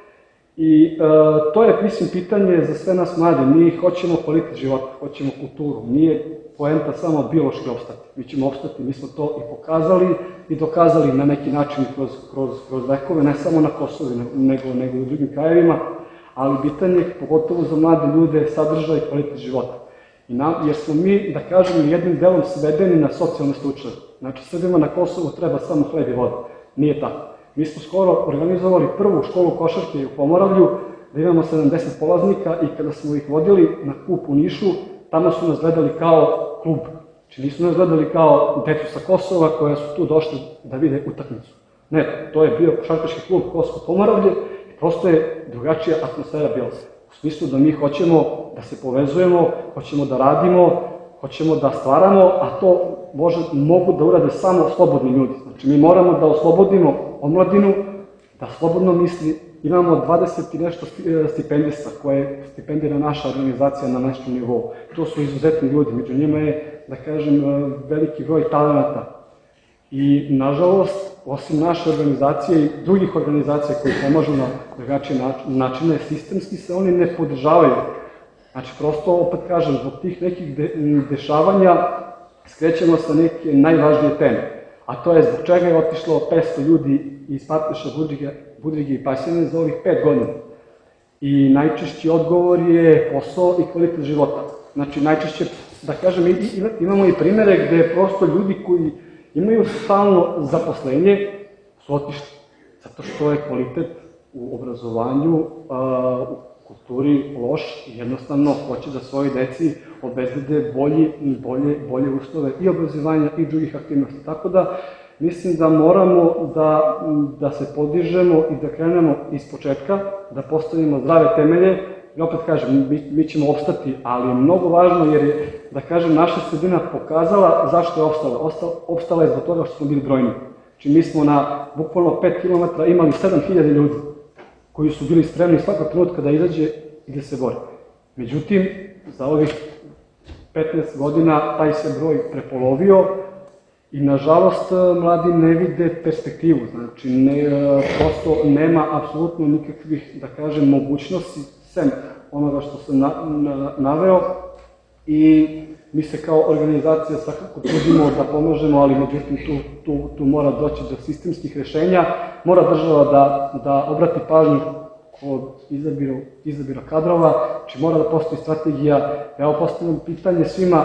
i to je, mislim, pitanje za sve nas mlade. Mi hoćemo kvalitet života, hoćemo kulturu. Nije poenta samo biološki opstati. Mi ćemo opstati, mi smo to i pokazali i dokazali na neki način kroz vekove, ne samo na Kosovu, nego i u drugim krajevima, ali bitan je, pogotovo za mlade ljude, sadržaj i kvalitet života. Jer smo mi, da kažem, jednim delom svedeni na socijalne slučaje. Znači, Srbima na Kosovu treba samo hleb i voda. Nije tako. Mi smo skoro organizovali prvu školu košarke u Pomoravlju, da imamo 70 polaznika i kada smo ih vodili na kup u Nišu, tamo su nas gledali kao klub. Znači, nisu nas gledali kao decu sa Kosova koja su tu došli da vide utakmicu. Ne, to je bio košarkaški klub Kosko Pomoravlje i prosto je drugačija atmosfera bila. U smislu da mi hoćemo da se povezujemo, hoćemo da radimo, hoćemo da stvaramo, a to mogu da urade samo slobodni ljudi. Znači, mi moramo da oslobodimo omladinu, da slobodno misli. Imamo 20 i nešto stipendista koje stipendira naša organizacija na našem nivou. To su izuzetni ljudi, među njima je, da kažem, veliki broj talenata. I, nažalost, osim naše organizacije i drugih organizacija koje pomažu na drugačije načine, sistemski se oni ne podržavaju. Znači, prosto, opet kažem, zbog tih nekih dešavanja skrećemo sa neke najvažnije teme. A to je zbog čega je otišlo 500 ljudi iz Partneša, Budrige i Pasjane za ovih 5 godina. I najčešći odgovor je posao i kvalitet života. Znači, najčešće, da kažem, imamo i primere gde prosto ljudi koji imaju stalno zaposlenje su otišli. Zato što je kvalitet u obrazovanju, u kulturi loš i jednostavno hoće da svojoj deci obezbede bolje uslove i obrazovanja i drugih aktivnosti. Tako da mislim da moramo da se podižemo i da krenemo iz početka, da postavimo zdrave temelje. I opet kažem, mi ćemo opstati, ali je mnogo važno jer je, da kažem, naša sredina pokazala zašto je opstala. Opstala je zbog toga što smo bili brojni. Znači, mi smo na bukvalno 5 km imali 7000 ljudi koji su bili spremni svakog trenutka da izađe i da se bore. Međutim, za ovih 15 godina taj se broj prepolovio i, nažalost, mladi ne vide perspektivu. Znači, prosto nema apsolutno nikakvih, da kažem, mogućnosti, sem onoga što sam naveo, i mi se kao organizacija svakako trudimo da pomožemo, ali međutim tu mora doći do sistemskih rešenja, mora država da obrati pažnju kod izabira kadrova, znači mora da postoji strategija. Evo, postavljam pitanje svima,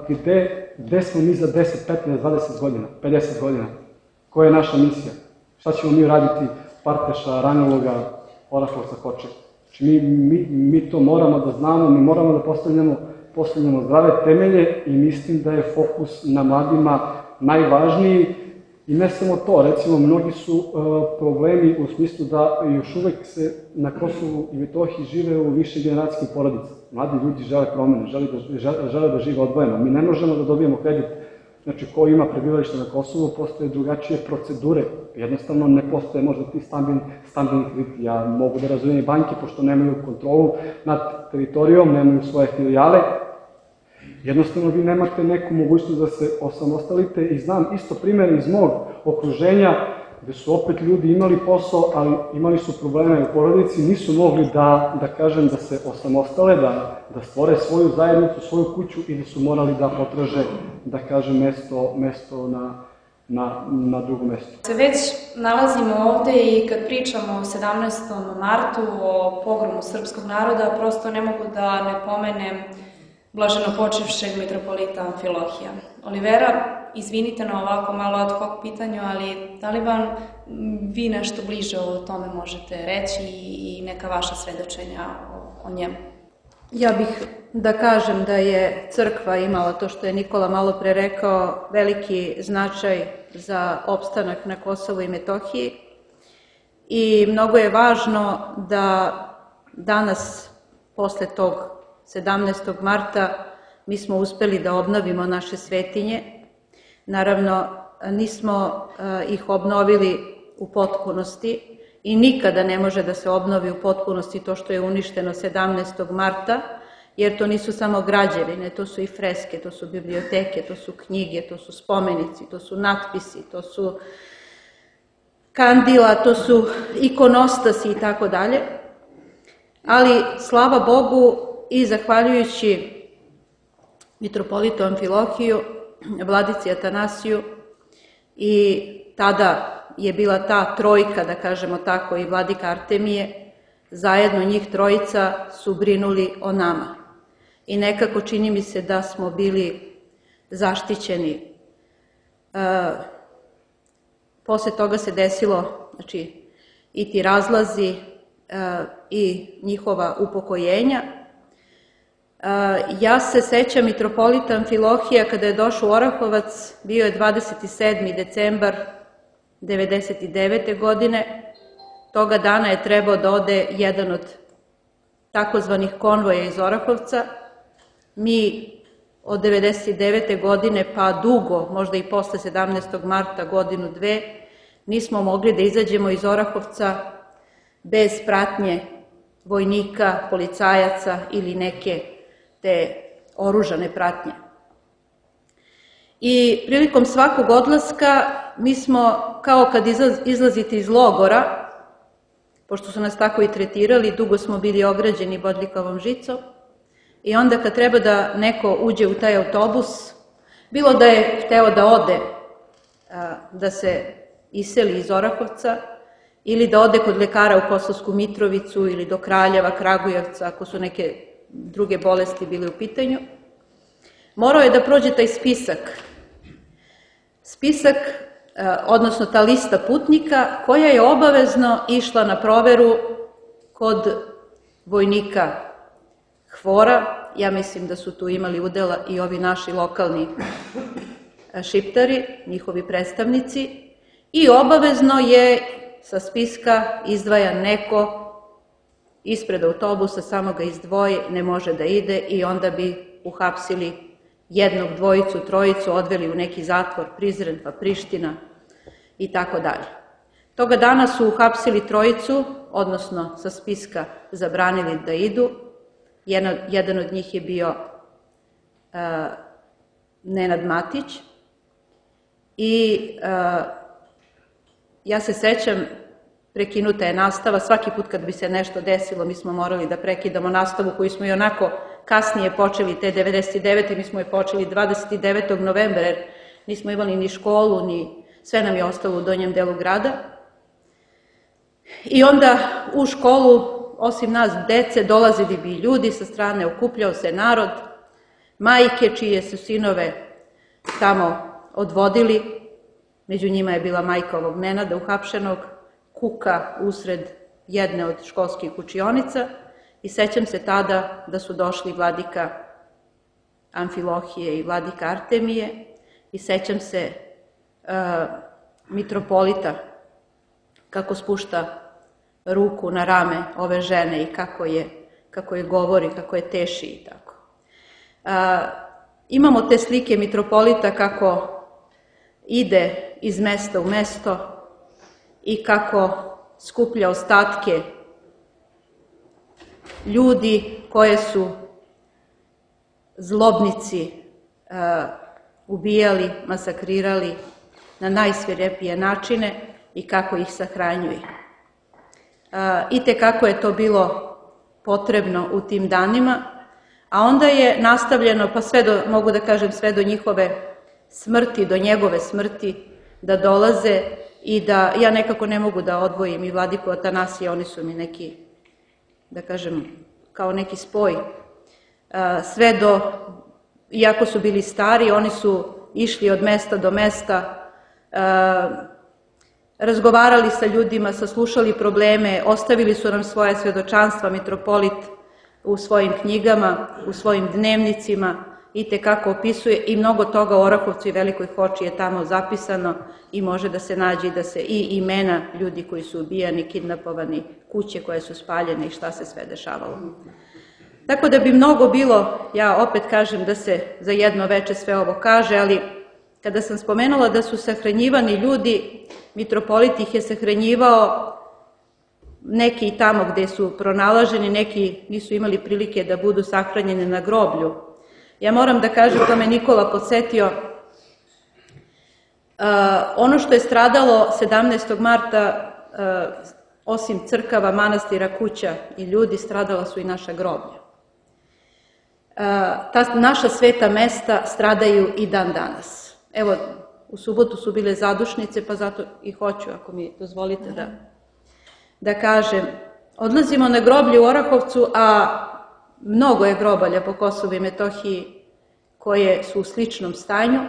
gde smo mi za 10, 15, 20 godina, 50 godina? Koja je naša misija? Šta ćemo mi raditi Parteša, Ranjevoga, Orahovca, Koče? Znači, mi to moramo da znamo, mi moramo da postavljamo zdrave temelje i mislim da je fokus na mladima najvažniji. I ne samo to, recimo, mnogi su problemi u smislu da još uvek se na Kosovu i Metohiji žive u više generacijskim porodicama. Mladi ljudi žele promene, žele da žive odvojeno. Mi ne možemo da dobijemo kredit. Znači, ko ima prebivalište na Kosovu, postoje drugačije procedure. Jednostavno, ne postoje možda ti stambeni krediti. Ja mogu da razumijem i banke, pošto nemaju kontrolu nad teritorijom, nemaju svoje filijale. Jednostavno, vi nemate neku mogućnost da se osamostalite i znam isto primjer iz mog okruženja gde su opet ljudi imali posao, ali imali su probleme u porodici, nisu mogli da kažem da se osamostale, da stvore svoju zajednicu, svoju kuću i da su morali da potraže, da kažem, mesto na drugom mestu. Se već nalazimo ovde i kad pričamo o 17. martu, o pogromu srpskog naroda, prosto ne mogu da ne pomenem blaženopočivšeg mitropolita Amfilohija. Olivera, izvinite na ovako malo ad hoc pitanju, ali da li vam vi nešto bliže o tome možete reći i neka vaša svedočenja o njemu? Ja bih da kažem da je crkva imala, to što je Nikola malo pre rekao, veliki značaj za opstanak na Kosovu i Metohiji i mnogo je važno da danas, posle tog 17. marta, mi smo uspeli da obnovimo naše svetinje. Naravno, nismo ih obnovili u potpunosti i nikada ne može da se obnovi u potpunosti to što je uništeno 17. marta, jer to nisu samo građevine, to su i freske, to su biblioteke, to su knjige, to su spomenici, to su natpisi, to su kandila, to su ikonostasi i tako dalje. Ali, slava Bogu i zahvaljujući mitropolitu Amfilohiju, vladici Atanasiju i tada je bila ta trojka, da kažemo tako, i vladika Artemije, zajedno njih trojica su brinuli o nama. I nekako čini mi se da smo bili zaštićeni. Posle toga se desilo, znači, i ti razlazi i njihova upokojenja. Ja se sećam mitropolita Amfilohija kada je došao u Orahovac, bio je 27. decembar 1999. godine. Toga dana je trebao da ode jedan od takozvanih konvoja iz Orahovca. Mi od 1999. godine pa dugo, možda i posle 17. marta, godinu, dve, nismo mogli da izađemo iz Orahovca bez pratnje vojnika, policajaca ili neke te oružane pratnje. I prilikom svakog odlaska mi smo, kao kad izlazite iz logora, pošto su nas tako i tretirali, dugo smo bili ograđeni bodljikavom žicom, i onda kad treba da neko uđe u taj autobus, bilo da je hteo da ode, da se iseli iz Orahovca, ili da ode kod lekara u Kosovsku Mitrovicu ili do Kraljeva, Kragujevca, ako su neke druge bolesti bile u pitanju, morao je da prođe taj spisak. Spisak, odnosno ta lista putnika, koja je obavezno išla na proveru kod vojnika Hvora. Ja mislim da su tu imali udela i ovi naši lokalni šiptari, njihovi predstavnici, i obavezno je sa spiska izdvajan neko ispred autobusa, samo ga izdvoje, ne može da ide, i onda bi uhapsili jednog, dvojicu, trojicu, odveli u neki zatvor, Prizren, pa Priština i tako dalje. Toga dana su uhapsili trojicu, odnosno sa spiska zabranili da idu. Jedan od njih je bio Nenad Matić i ja se sećam, prekinuta je nastava. Svaki put kad bi se nešto desilo, mi smo morali da prekidamo nastavu koju smo i onako kasnije počeli, te 99. mi smo je počeli 29. novembra, jer nismo imali ni školu, ni sve nam je ostalo u donjem delu grada. I onda u školu, osim nas dece, dolazili bi ljudi sa strane, okupljao se narod, majke čije su sinove tamo odvodili, među njima je bila majka ovog Nenada uhapšenog, kuka usred jedne od školskih učionica, i sećam se tada da su došli vladika Amfilohije i vladika Artemije, i sećam se mitropolita kako spušta ruku na rame ove žene i kako je govori, kako je teši i tako. Imamo te slike mitropolita kako ide iz mesta u mesto i kako skuplja ostatke ljudi koje su zlobnici ubijali, masakrirali na najsvirepije načine i kako ih sahranjuje. I tekako je to bilo potrebno u tim danima, a onda je nastavljeno, pa mogu da kažem, sve do njihove smrti, do njegove smrti, da dolaze i da, ja nekako ne mogu da odvojim i vladiku Atanasija, oni su mi neki, da kažem, kao neki spoj sve do, iako su bili stari, oni su išli od mesta do mesta, razgovarali sa ljudima, saslušali probleme, ostavili su nam svoje svedočanstva, mitropolit u svojim knjigama, u svojim dnevnicima, itekako opisuje i mnogo toga o Orahovcu i Velikoj Hoči je tamo zapisano i može da se nađe i imena ljudi koji su ubijani, kidnapovani, kuće koje su spaljene i šta se sve dešavalo. Tako da bi mnogo bilo, ja opet kažem da se za jedno veče sve ovo kaže, ali kada sam spomenula da su sahranjivani ljudi, mitropolit ih je sahranjivao, neki tamo gde su pronalaženi, neki nisu imali prilike da budu sahranjeni na groblju. Ja moram da kažem, to me Nikola podsetio, ono što je stradalo 17. marta, osim crkava, manastira, kuća i ljudi, stradala su i naša groblja. Ta naša sveta mesta stradaju i dan danas. Evo, u subotu su bile zadušnice, pa zato i hoću, ako mi dozvolite da kažem. Odlazimo na groblje u Orahovcu, a mnogo je grobalja po Kosovu i Metohiji koje su u sličnom stanju.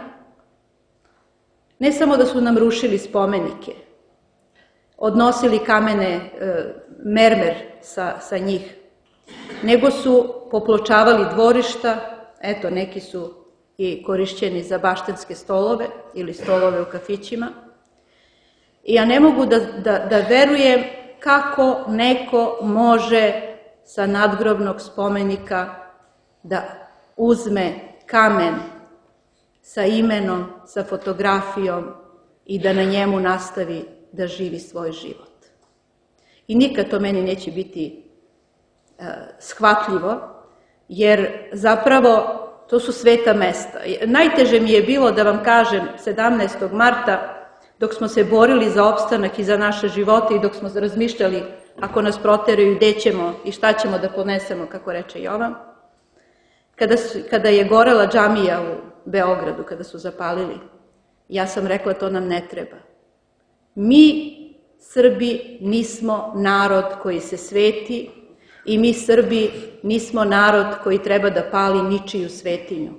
Ne samo da su nam rušili spomenike, odnosili kamene, mermer sa njih, nego su popločavali dvorišta, eto, neki su i korišćeni za baštenske stolove ili stolove u kafićima. I ja ne mogu da verujem kako neko može sa nadgrobnog spomenika da uzme kamen sa imenom, sa fotografijom i da na njemu nastavi da živi svoj život. I nikad to meni neće biti shvatljivo, jer zapravo to su sveta mesta. Najteže mi je bilo, da vam kažem, 17. marta, dok smo se borili za opstanak i za naše živote i dok smo razmišljali ako nas proteraju, gde ćemo i šta ćemo da ponesemo, kako reče Jovan, kada je gorela džamija u Beogradu, kada su zapalili, ja sam rekla to nam ne treba. Mi, Srbi, nismo narod koji se sveti i mi, Srbi, nismo narod koji treba da pali ničiju svetinju.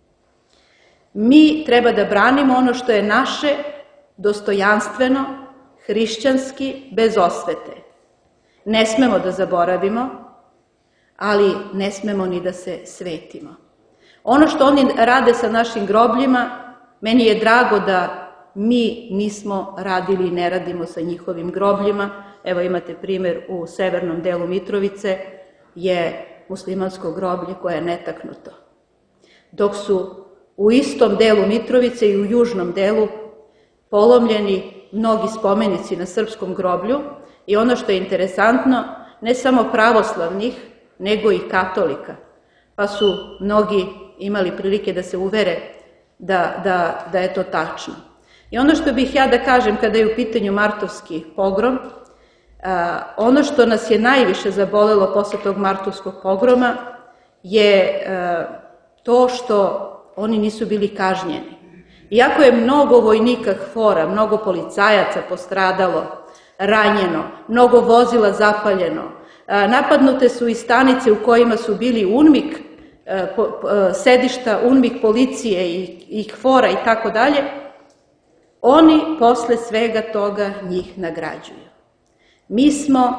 Mi treba da branimo ono što je naše, dostojanstveno, hrišćanski, bez osvete. Ne smemo da zaboravimo, ali ne smemo ni da se svetimo. Ono što oni rade sa našim grobljima, meni je drago da mi nismo radili i ne radimo sa njihovim grobljima. Evo imate primjer u severnom delu Mitrovice je muslimansko groblje koje je netaknuto. Dok su u istom delu Mitrovice i u južnom delu polomljeni mnogi spomenici na srpskom groblju i ono što je interesantno, ne samo pravoslavnih, nego i katolika. Pa su mnogi imali prilike da se uvere da je to tačno. I ono što bih ja da kažem kada je u pitanju martovski pogrom, ono što nas je najviše zabolelo posle tog martovskog pogroma je to što oni nisu bili kažnjeni. Iako je mnogo vojnika KFOR-a, mnogo policajaca postradalo, ranjeno, mnogo vozila zapaljeno, napadnute su i stanice u kojima su bili UNMIK, sedišta UNMIK policije i KFOR-a i tako dalje, oni posle svega toga njih nagrađuju. Mi smo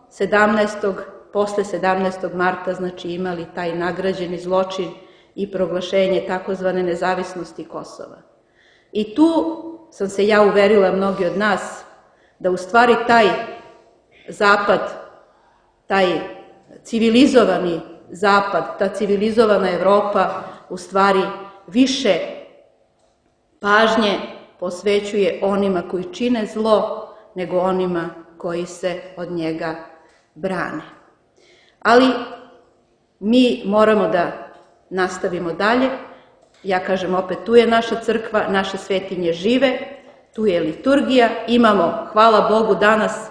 posle 17. marta, znači imali taj nagrađeni zločin i proglašenje takozvane nezavisnosti Kosova. I tu sam se ja uverila, mnogi od nas, da u stvari taj zapad, taj civilizovani zapad, ta civilizovana Evropa u stvari više pažnje posvećuje onima koji čine zlo nego onima koji se od njega brane. Ali mi moramo da nastavimo dalje. Ja kažem opet, tu je naša crkva, naše svetinje žive, tu je liturgija, imamo, hvala Bogu, danas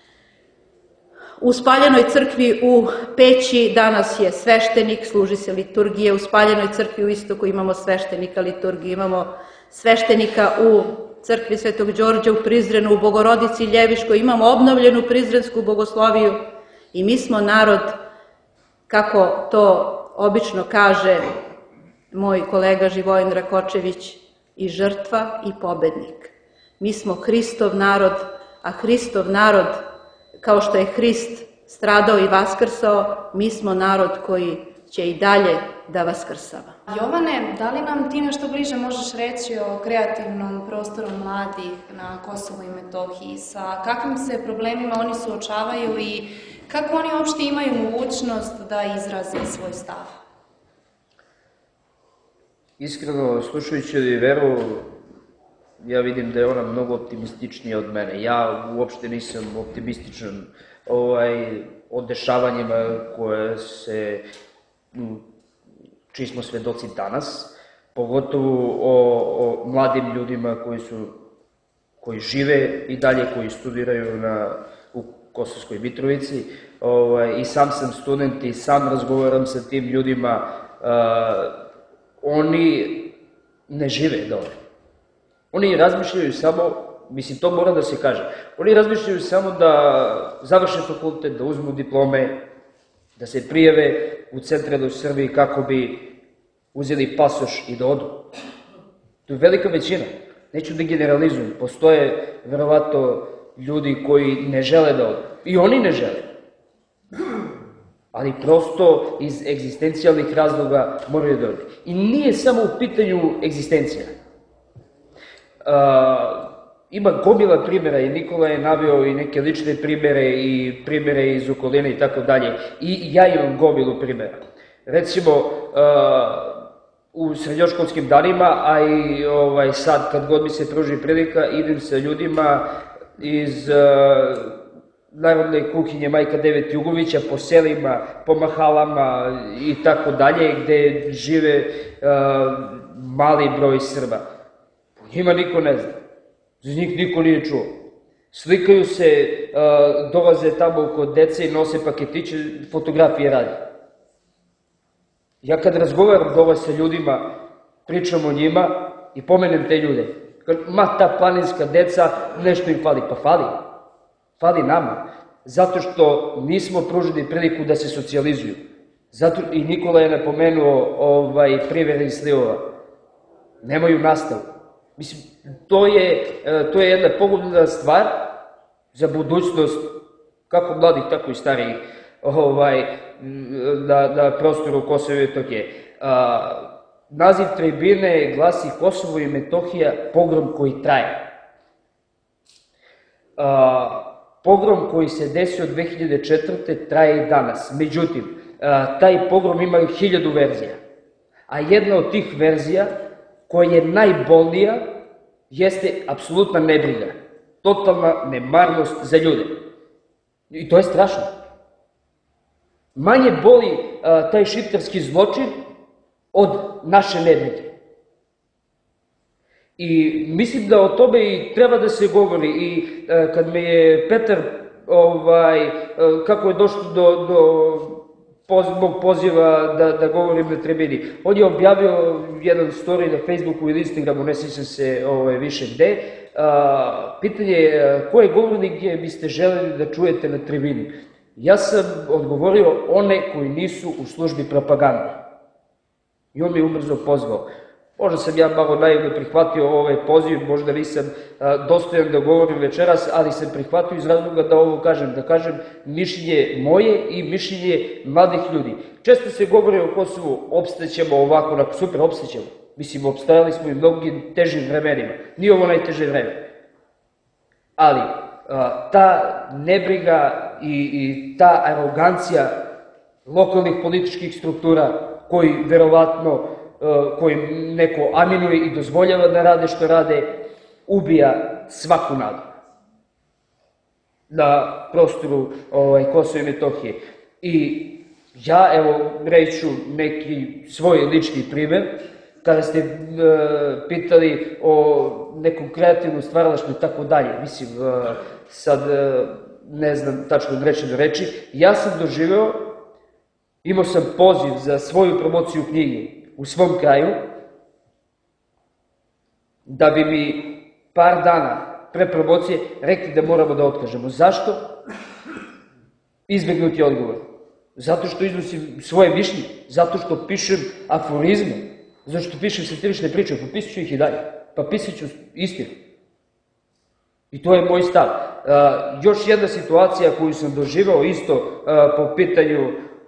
u spaljenoj crkvi u Peći, danas je sveštenik, služi se liturgije, u spaljenoj crkvi u Istoku imamo sveštenika liturgije, imamo sveštenika u crkvi Svetog Đorđa u Prizrenu, u Bogorodici Ljeviškoj, imamo obnovljenu prizrensku bogosloviju i mi smo narod, kako to obično kaže moj kolega Živojin Rakočević, i žrtva i pobednik. Mi smo Hristov narod, a Hristov narod, kao što je Hrist stradao i vaskrsao, mi smo narod koji će i dalje da vaskrsava. Jovane, da li nam ti nešto bliže možeš reći o kreativnom prostoru mladih na Kosovu i Metohiji? Sa kakvim se problemima oni suočavaju i kako oni uopšte imaju mogućnost da izraze svoj stav? Iskreno, slušajući Veru, ja vidim da je ona mnogo optimističnija od mene. Ja uopšte nisam optimističan o dešavanjima čiji smo svedoci danas, pogotovo o mladim ljudima koji žive i dalje, koji studiraju u Kosovskoj Mitrovici. I sam sam student i sam razgovaram sa tim ljudima. Oni ne žive dole. Oni razmišljaju samo, mislim, to mora da se kaže, oni razmišljaju samo da završe fakultet, da uzmu diplome, da se prijave u centralnoj Srbiji kako bi uzeli pasoš i da odu. To je velika većina. Neću da generalizujem. Postoje, verovatno, ljudi koji ne žele da odu. I oni ne žele. Ali prosto iz egzistencijalnih razloga moraju da odu. I nije samo u pitanju egzistencija. Ima gomila primjera i Nikola je naveo i neke lične primjere i primjere iz okoline i tako dalje. I ja imam gomilu primjera. Recimo, u srednjoškolskim danima, a i sad kad god mi se pruži prilika, idem sa ljudima iz narodne kuhinje Majka Devet Jugovića po selima, po mahalama i tako dalje, gde žive mali broj Srba. Po njima niko ne zna. Za njih niko nije čuo. Slikaju se, dolaze tamo kod dece i nose paketiće, fotografije radi. Ja kad razgovaram dole sa ljudima, pričam o njima i pomenem te ljude. Ma ta planinska deca, nešto im fali. Pa fali. Fali nama. Zato što nismo pružili priliku da se socijalizuju. Zato i Nikola je napomenuo primjere iz slivova. Nemaju nastavu. Mislim, to je jedna pogubna stvar za budućnost kako mladih, tako i starijih na prostoru Kosova i Metohije. Naziv tribine glasi Kosovo i Metohija, pogrom koji traje. Pogrom koji se desio 2004. traje i danas. Međutim, taj pogrom ima 1000 verzija. A jedna od tih verzija, koja je najbolnija, jeste apsolutna nebriga. Totalna nemarnost za ljude. I to je strašno. Manje boli taj šiptarski zločin od naše nebrige. I mislim da o tome i treba da se govori. I kad me je Petar, kako je došlo do mog poziva da govorim na tribini, on je objavio jedan story na Facebooku ili Instagramu, ne sjećam se više gde. Pitanje je koje govornike biste želeli da čujete na tribini. Ja sam odgovorio one koji nisu u službi propagande. I on mi je ubrzo pozvao. Možda sam ja malo naivno prihvatio ovaj poziv, možda nisam dostojan da govorim večeras, ali sam prihvatio iz razloga da ovo kažem, da kažem mišljenje moje i mišljenje mladih ljudi. Često se govori o Kosovu, opstaćemo ovako, super, opstaćemo. Mislim, opstajali smo i mnogim težim vremenima. Nije ovo najteže vreme. Ali ta nebriga i ta arogancija lokalnih političkih struktura koji verovatno koji neko aminuje i dozvoljava da rade što rade, ubija svaku nadu na prostoru Kosova i Metohije. I ja, evo, reću neki svoj lični primer, kada ste pitali o nekom kreativnom stvaralaštvu i tako dalje, mislim, sad ne znam tačno reći do reči, ja sam doživeo, imao sam poziv za svoju promociju knjige u svom kraju, da bi mi par dana pre promocije rekli da moramo da otkažemo. Zašto? Izbjegnuti odgovor. zato što iznosim svoje mišljenje, zato što pišem aforizme, zato što pišem satirične priče, pa pisat ću ih i dalje, pa pisat ću istinu. I to je moj stav. Još jedna situacija koju sam doživao isto po pitanju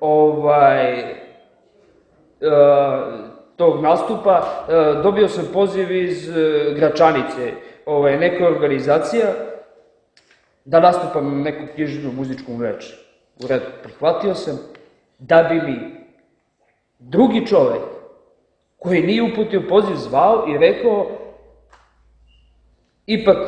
tog nastupa, dobio sam poziv iz Gračanice, neka organizacija, da nastupam neku knjižnu muzičku večer. U redu, prihvatio sam, da bi mi drugi čovek koji nije uputio poziv zvao i rekao ipak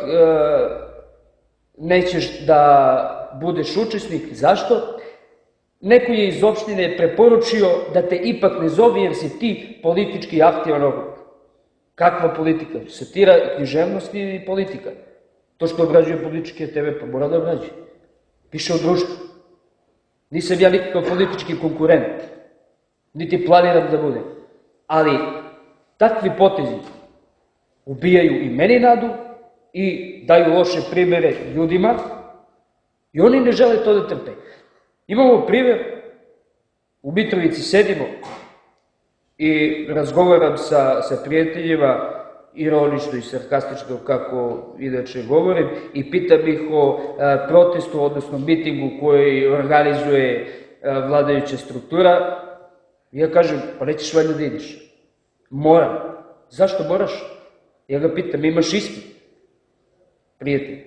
nećeš da budeš učesnik. Zašto? Neko je iz opštine preporučio da te ipak ne zove jer si ti politički aktivan oblik. Kakva politika? Satira, književnost i politika. To što obrađuje političke TV, pa mora da obrađuje. Piše o društvu. Nisam ja nikakav politički konkurent, niti planiram da budem. Ali takvi potezi ubijaju i meni nadu i daju loše primere ljudima i oni ne žele to da trpe. Imamo primer, u Mitrovici sedimo i razgovaram sa prijateljima, ironično i sarkastično kako inače govorim, i pitam ih o protestu, odnosno mitingu koji organizuje vladajuća struktura. Ja kažem, pa nećeš valjda da ideš. Moram. Zašto moraš? Ja ga pitam, imaš ispit? Prijatelj.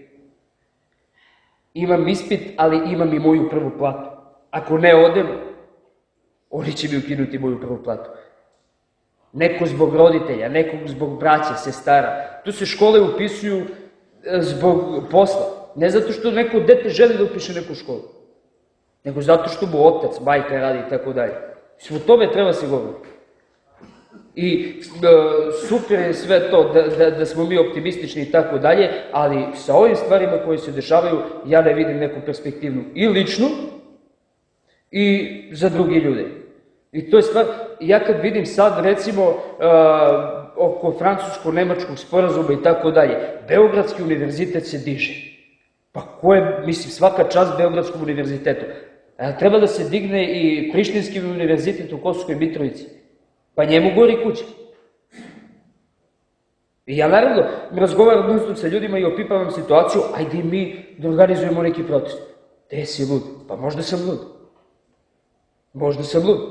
Imam ispit, ali imam i moju prvu platu. Ako ne odem, oni će mi ukinuti moju prvu platu. Neko zbog roditelja, nekog zbog braća, sestara. Tu se škole upisuju zbog posla. Ne zato što neko dete želi da upiše neku školu, nego zato što mu otac, majka radi i tako dalje. O tome treba se govoriti. I super je sve to da smo mi optimistični i tako dalje, ali sa ovim stvarima koje se dešavaju ja ne vidim neku perspektivnu i ličnu i za drugi ljude. I to je stvar, ja kad vidim sad recimo oko francusko-nemačkog sporazuma i tako dalje, Beogradski univerzitet se diže. Pa ko je, mislim, svaka čast Beogradskom univerzitetu. Treba da se digne i Prištinski univerzitet u Kosovskoj Mitrovici. Pa njemu gori kuća. I ja naravno razgovaram non-stop sa ljudima i opipavam situaciju, ajde i mi da organizujemo neki protest. Te si lud? Pa možda sam lud. Možda sam lud.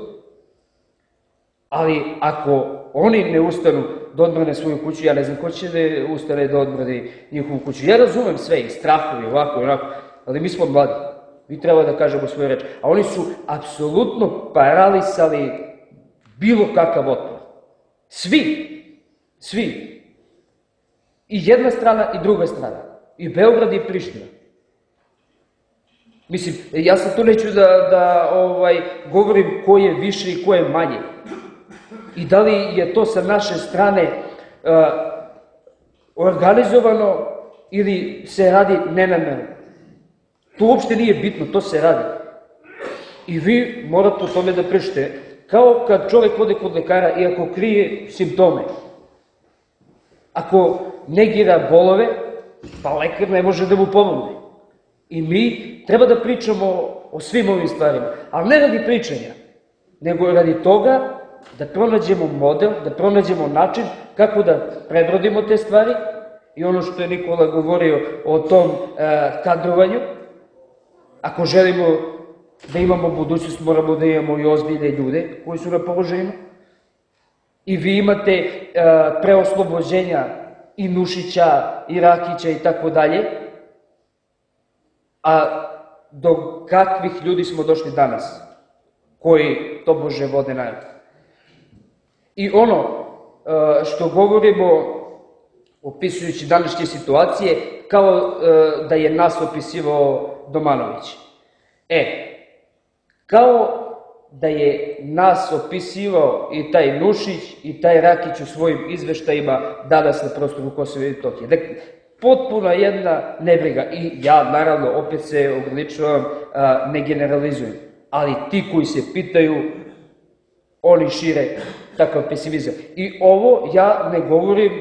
Ali ako oni ne ustanu da odbrane svoju kuću, ja ne znam ko će da ustane da odbrani njihovu kuću. Ja razumem sve i strahovi, ovako i onako, ali mi smo mladi. Mi treba da kažemo svoje reči. A oni su apsolutno paralisali bilo kakav otpor. Svi. I jedna strana i druga strana. I Beograd i Priština. Mislim, ja sad tu neću da govorim ko je više i ko je manje. I da li je to sa naše strane organizovano ili se radi nenamerno. To uopšte nije bitno, to se radi. I vi morate o tome da pričate. Kao kad čovek ode kod lekara i ako krije simptome. Ako negira bolove, pa lekar ne može da mu pomogne. I mi treba da pričamo o svim ovim stvarima. Ali ne radi pričanja, nego radi toga da pronađemo model, da pronađemo način kako da prebrodimo te stvari. I ono što je Nikola govorio o tom kadrovanju, ako želimo da imamo budućnost, moramo da imamo i ozbiljne ljude koji su na položajima. I vi imate preoslobođenja i Nušića, i Rakića i tako dalje. A do kakvih ljudi smo došli danas, koji tobože vode narod. I ono što govorimo, opisujući današnje situacije, kao da je nas opisivao Domanović. Kao da je nas opisivao i taj Nušić i taj Rakić u svojim izveštajima danas na prostoru Kosova i Metohije. Dakle, potpuna jedna nebriga. I ja, naravno, opet se ograničavam, ne generalizujem. Ali ti koji se pitaju, oni šire takav pesimizam. I ovo ja ne govorim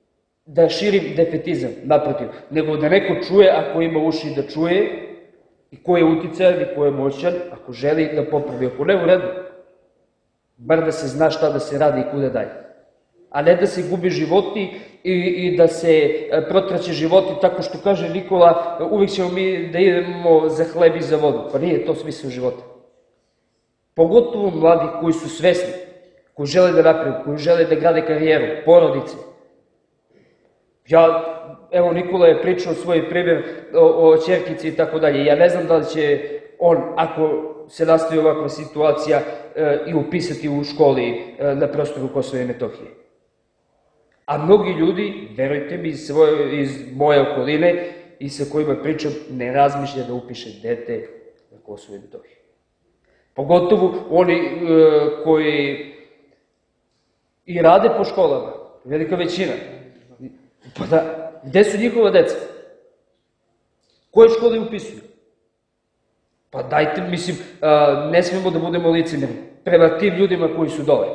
da širim defetizam, naprotiv, nego da neko čuje, ako ima uši da čuje, I ko je uticajan i ko je moćan, ako želi da popravi, ako ne u redu, bar da se zna šta da se radi i kuda dalje. A ne da se gubi životi i da se protraće životi tako što kaže Nikola, uvijek ćemo mi da idemo za hleb i za vodu. Pa nije to smisao života. Pogotovo mladi koji su svesni, koji žele da napredu, koji žele da grade karijeru, porodice. Evo Nikola je pričao svoj primjer o ćerkici i tako dalje. Ja ne znam da li će on, ako se nastavi ovakva situacija, i upisati u školi na prostoru Kosova i Metohije. A mnogi ljudi, verujte mi, iz moje okoline i sa kojima pričam, ne razmišlja da upiše dete na Kosovo i Metohije. Pogotovo oni koji i rade po školama, velika većina. Pa da, gde su njihova deca? Koje škole upisuju? Pa dajte, mislim, ne smemo da budemo licemerni prema tim ljudima koji su dole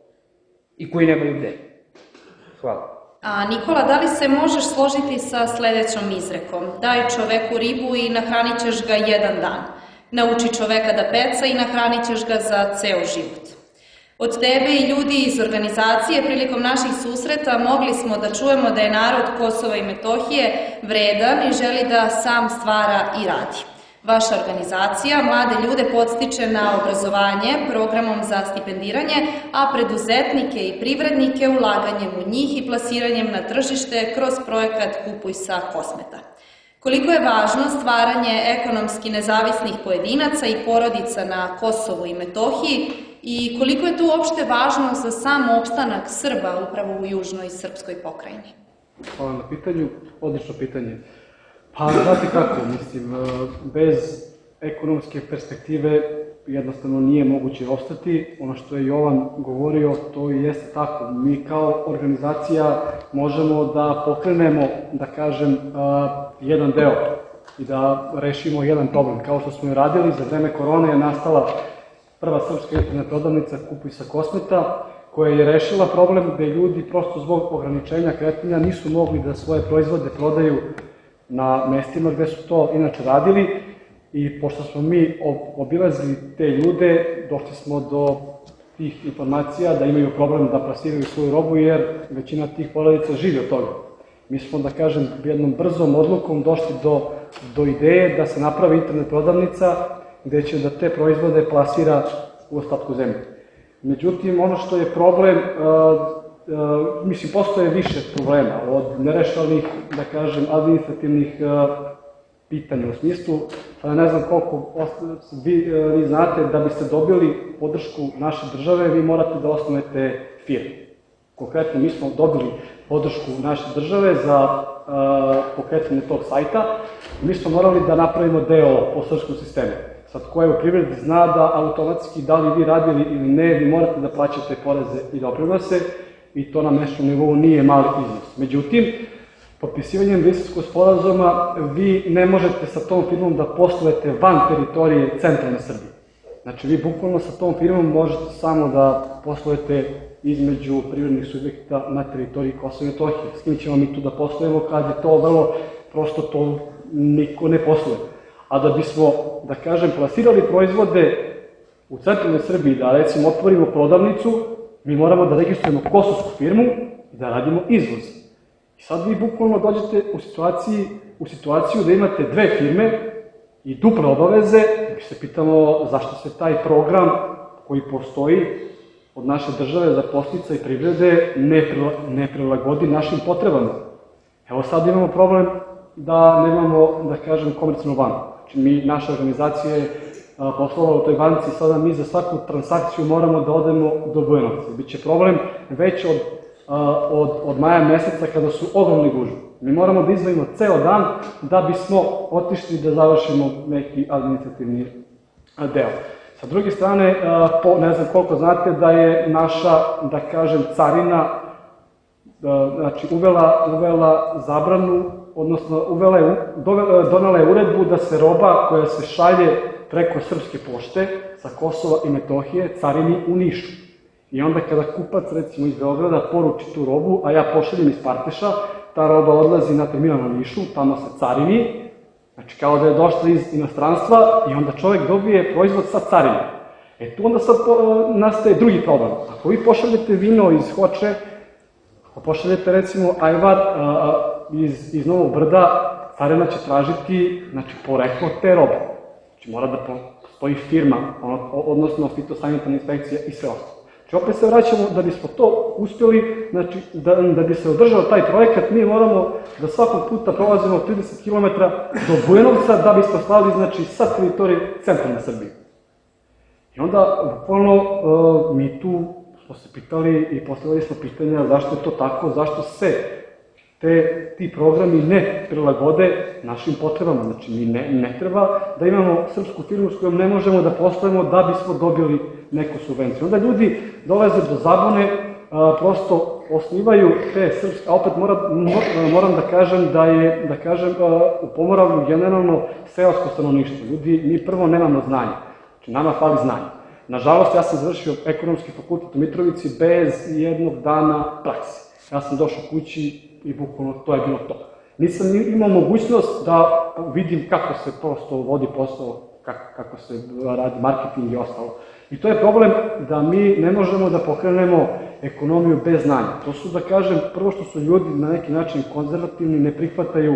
i koji nemaju gde. Hvala. Nikola, da li se možeš složiti sa sledećom izrekom? Daj čoveku ribu i nahranit ćeš ga jedan dan. Nauči čoveka da peca i nahranit ćeš ga za ceo život. Od tebe i ljudi iz organizacije prilikom naših susreta mogli smo da čujemo da je narod Kosova i Metohije vredan i želi da sam stvara i radi. Vaša organizacija mlade ljude podstiče na obrazovanje programom za stipendiranje, a preduzetnike i privrednike ulaganjem u njih i plasiranjem na tržište kroz projekat Kupuj sa Kosmeta. Koliko je važno stvaranje ekonomski nezavisnih pojedinaca i porodica na Kosovu i Metohiji i koliko je to uopšte važno za sam opstanak Srba upravo u južnoj srpskoj pokrajini? Hvala na pitanju, odlično pitanje. Pa, znate kako, mislim, bez ekonomske perspektive jednostavno nije moguće ostati. Ono što je Jovan govorio, to i jeste tako. Mi kao organizacija možemo da pokrenemo, da kažem, jedan deo i da rešimo jedan problem. Kao što smo i radili, za vreme korone je nastala prva srpska internet prodavnica Kupuj sa Kosmeta, koja je rešila problem gde ljudi prosto zbog ograničenja kretanja nisu mogli da svoje proizvode prodaju na mestima gde su to inače radili i pošto smo mi obilazili te ljude, došli smo do tih informacija da imaju problem da plasiraju svoju robu jer većina tih porodica živi od toga. Mi smo, da kažem, jednom brzom odlukom došli do ideje da se napravi internet prodavnica gde će da te proizvode plasira u ostatku zemlje. Međutim, ono što je problem, mislim, postoje više problema, od nerešalnih, da kažem, administrativnih pitanja u smislu, ne znam koliko vi znate, da biste dobili podršku naše države, vi morate da osnovete firmu. Konkretno, mi smo dobili podršku naše države za pokretanje tog sajta, mi smo morali da napravimo deo po srpskom sistemu. Sad, ko je u privredi zna da automatski, da li vi radili ili ne, vi morate da plaćate poreze i doprinose i to na mesečnom nivou nije mali iznos. Međutim, potpisivanjem Briselskog sporazuma vi ne možete sa tom firmom da poslujete van teritorije centralne Srbije. Znači, vi bukvalno sa tom firmom možete samo da poslujete između privrednih subjekta na teritoriji Kosova i Metohije. S kim ćemo mi tu da poslujemo kad je to vrlo prosto, to niko ne posluje. A da bismo, da kažem, plasirali proizvode u centralnoj Srbiji, da recimo otvorimo prodavnicu, mi moramo da registrujemo kosovsku firmu i da radimo izvoz. I sad vi bukvalno dođete u situaciju da imate dve firme i duple obaveze, mi se pitamo zašto se taj program koji postoji od naše države za podsticaj privrede ne prilagodi našim potrebama. Evo sad imamo problem da nemamo, da kažem, komercijalnu banku. Znači, naša organizacija je poslovala u toj banci, sada mi za svaku transakciju moramo da odemo do Bujanovca. Biće problem već od maja meseca kada su ogromni gužve. Mi moramo da izdvojimo ceo dan da bismo otišli da završimo neki administrativni deo. Sa druge strane, ne znam koliko znate da je naša, da kažem, carina uvela zabranu, odnosno donela je uredbu da se roba koja se šalje preko srpske pošte sa Kosova i Metohije carini u Nišu. I onda kada kupac, recimo iz Beograda, poruči tu robu, a ja pošaljem iz Parteša, ta roba odlazi na terminal u Nišu, tamo se carini, Znači, kao da je došla iz inostranstva i onda čovjek dobije proizvod sa carine. Tu onda sad nastaje drugi problem. Ako vi pošaljete vino iz Hoče, ako pošaljete recimo ajvar iz Novog Brda, carina će tražiti, znači, poreklo te robe. Znači, mora da postoji firma, odnosno fitosanitarna inspekcija i sve ostalo. Znači, opet se vraćamo, da bismo to uspjeli, znači, da bi se održao taj projekat, mi moramo da svakog puta prolazimo 30 km do Bujanovca da bismo slali, znači, sa teritorije centralne Srbije. I onda, bukvalno, mi tu smo se pitali i postavili smo pitanja zašto je to tako, zašto se ti programi ne prilagode našim potrebama. Znači, mi ne treba da imamo srpsku firmu s kojom ne možemo da poslujemo da bismo dobili neku subvenciju. Onda ljudi dolaze do zabune, prosto osnivaju te srpske, a opet moram da kažem da je, u Pomoravlju generalno seosko stanovništvo. Ljudi, mi prvo nemamo znanje. Znači, nama fali znanje. Nažalost, ja sam završio ekonomski fakultet u Mitrovici bez jednog dana prakse. Ja sam došao kući i bukvalno to je bilo to. Nisam imao mogućnost da vidim kako se prosto vodi posao, kako se radi marketing i ostalo. I to je problem da mi ne možemo da pokrenemo ekonomiju bez znanja. To su, da kažem, prvo što su ljudi na neki način konzervativni, ne prihvataju,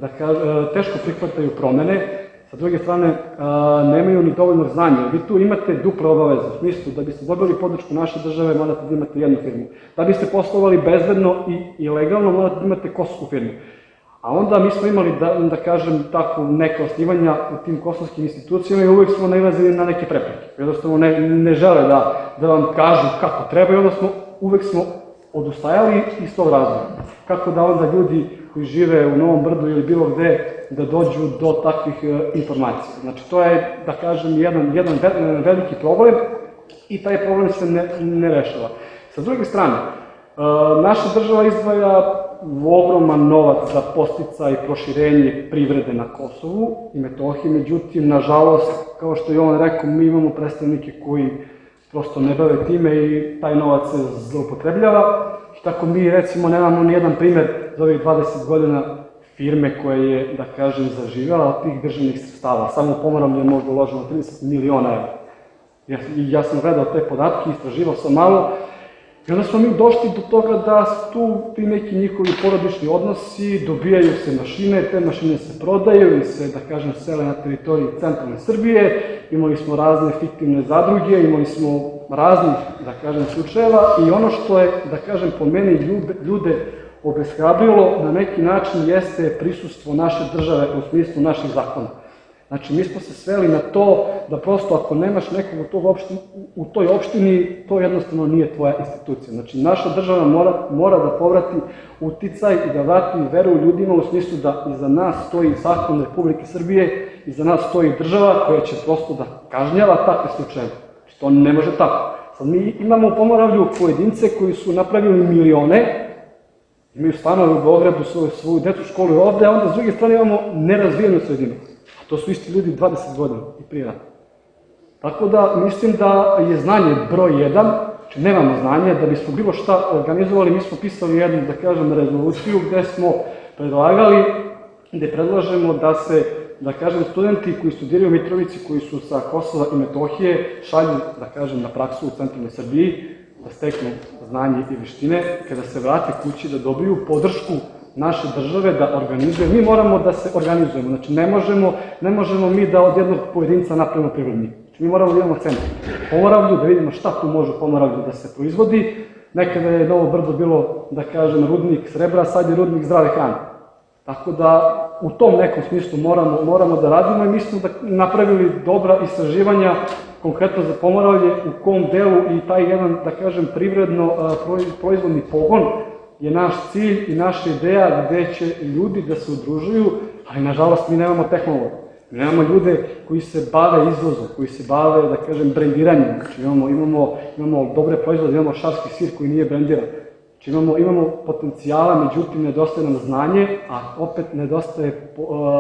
teško prihvataju promene. Sa druge strane, nemaju ni dovoljno znanja. Vi tu imate duple obaveze, u smislu da biste dobili podršku naše države, morate da imate jednu firmu. Da biste poslovali bezbedno i legalno, morate da imate kosovsku firmu. A onda mi smo imali, da kažem, tako neka osnivanja u tim kosovskim institucijama i uvek smo nailazili na neke prepreke. Jednostavno ne žele da vam kažu kako treba i onda uvek smo odustajali iz tog razloga. Kako da onda ljudi koji žive u Novom Brdu ili bilo gde da dođu do takvih informacija. Znači, to je, da kažem, jedan veliki problem i taj problem se ne rešava. Sa druge strane, naša država izdvaja ogroman novac za podsticaj i proširenje privrede na Kosovu i Metohiji, međutim, nažalost, kao što je on rekao, mi imamo predstavnike koji prosto ne bave time i taj novac se zloupotrebljava. I tako mi, recimo, nemamo nijedan primer za ovih 20 godina firme koja je, da kažem, zaživjela od tih državnih sredstava. Samo u Pomoravlju je možda uloženo 30 miliona evra. Ja sam gledao te podatke, istraživao sam malo i onda smo mi došli do toga da su tu ti neki njihovi porodični odnosi, dobijaju se mašine, te mašine se prodaju ili se, da kažem, sele na teritoriji centralne Srbije, imali smo razne fiktivne zadruge, imali smo raznih, da kažem, slučajeva i ono što je, da kažem, po meni ljude obeshrabrilo na neki način jeste prisustvo naše države u smislu naših zakona. Znači, mi smo se sveli na to da prosto ako nemaš nekog u toj opštini, to jednostavno nije tvoja institucija. Znači, naša država mora da povrati uticaj i da vrati veru ljudima u smislu da iza nas stoji zakon Republike Srbije, iza nas stoji država koja će prosto da kažnjava takve slučajeve. Znači, to ne može tako. Sad mi imamo u Pomoravlju pojedince koji su napravili milione, imaju stanove u Beogradu, svoju decu školu ovde, a onda s druge strane imamo nerazvijenu sredinu. A to su isti ljudi 20 godina i prije rata. Tako da mislim da je znanje broj 1, znači nemamo znanje, da bismo bilo šta organizovali, mi smo pisali jednu, da kažem, rezoluciju gde smo predlagali, gde predlažemo da se, da kažem, studenti koji studiraju u Mitrovici, koji su sa Kosova i Metohije, šalju, da kažem, na praksu u centralnoj Srbiji, da steknu znanje i veštine, kada se vrate kući da dobiju podršku naše države da organizuje. Mi moramo da se organizujemo, znači ne možemo mi da od jednog pojedinca napravimo privrednik. Znači mi moramo da imamo centar Pomoravlju, da vidimo šta tu može u Pomoravlju da se proizvodi. Nekada je Novo Brdo bilo, da kažem, rudnik srebra, sad je rudnik zdrave hrane. Tako da u tom nekom smislu moramo da radimo i mi smo napravili dobra istraživanja konkretno za Pomoravlje u kom delu i taj jedan, da kažem, privredno-proizvodni pogon je naš cilj i naša ideja gde će ljudi da se udružuju, ali nažalost mi nemamo tehnologa. Mi nemamo ljude koji se bave izvozom, koji se bave, da kažem, brendiranjem. Znači imamo dobre proizvode, imamo šarski sir koji nije brendiran. Znači imamo potencijala, međutim nedostaje nam znanje, a opet nedostaje,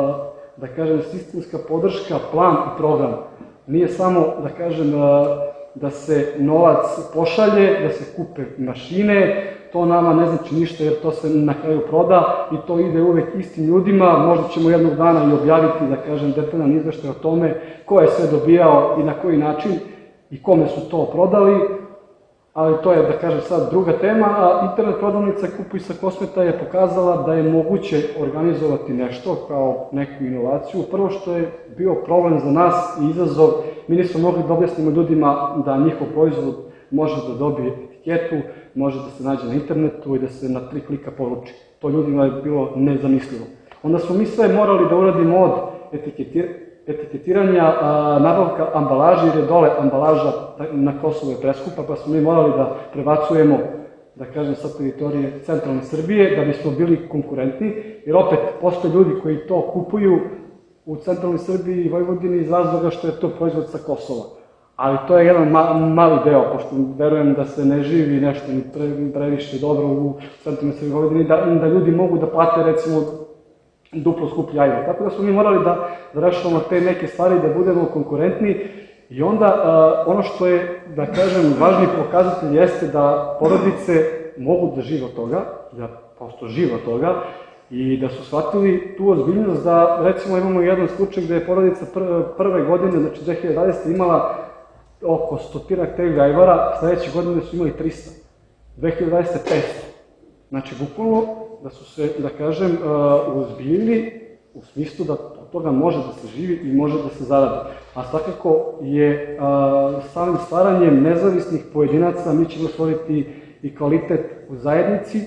da kažem, sistemska podrška, plan i program. Nije samo, da kažem, da se novac pošalje, da se kupe mašine, to nama ne znači ništa jer to se na kraju proda i to ide uvek istim ljudima, možda ćemo jednog dana i objaviti, da kažem, detaljan izveštaj o tome ko je sve dobijao i na koji način i kome su to prodali, ali to je, da kažem, sad druga tema, a internet prodavnica Kupuj sa Kosmeta je pokazala da je moguće organizovati nešto kao neku inovaciju. Prvo što je bio problem za nas i izazov, mi nismo mogli da objasnimo ljudima da njihov proizvod može da dobije etiketu, može da se nađe na internetu i da se na 3 klika poruči. To ljudima je bilo nezamislivo. Onda smo mi sve morali da uradimo od etiketiranja, nabavka ambalaže, jer je dole ambalaža na Kosovo je preskupa, pa smo mi morali da prebacujemo, da kažem, sa teritorije centralne Srbije, da bismo bili konkurentni, jer opet postoje ljudi koji to kupuju u centralnoj Srbiji i Vojvodini iz razloga što je to proizvod sa Kosova. Ali to je jedan mali deo, pošto verujem da se ne živi nešto previše dobro u centralnoj Srbiji i Vojvodini, da ljudi mogu da plate, recimo, duplo skuplji ajvar. Tako da smo mi morali da rešavamo te neke stvari, da budemo konkurentni i onda ono što je, da kažem, važni pokazatelj jeste da porodice mogu da žive od toga, da prosto žive od toga i da su shvatili tu ozbiljnost da, recimo, imamo jedan slučaj gde je porodica prve godine, znači 2020. imala oko 100 tegli ajvara, sledeće godine su imali 300, 2020. 500. Znači, bukvalno da su se, da kažem, uzbiljili u smislu da od toga može da se živi i može da se zaradi. A svakako je samim stvaranjem nezavisnih pojedinaca mi ćemo stvoriti i kvalitet u zajednici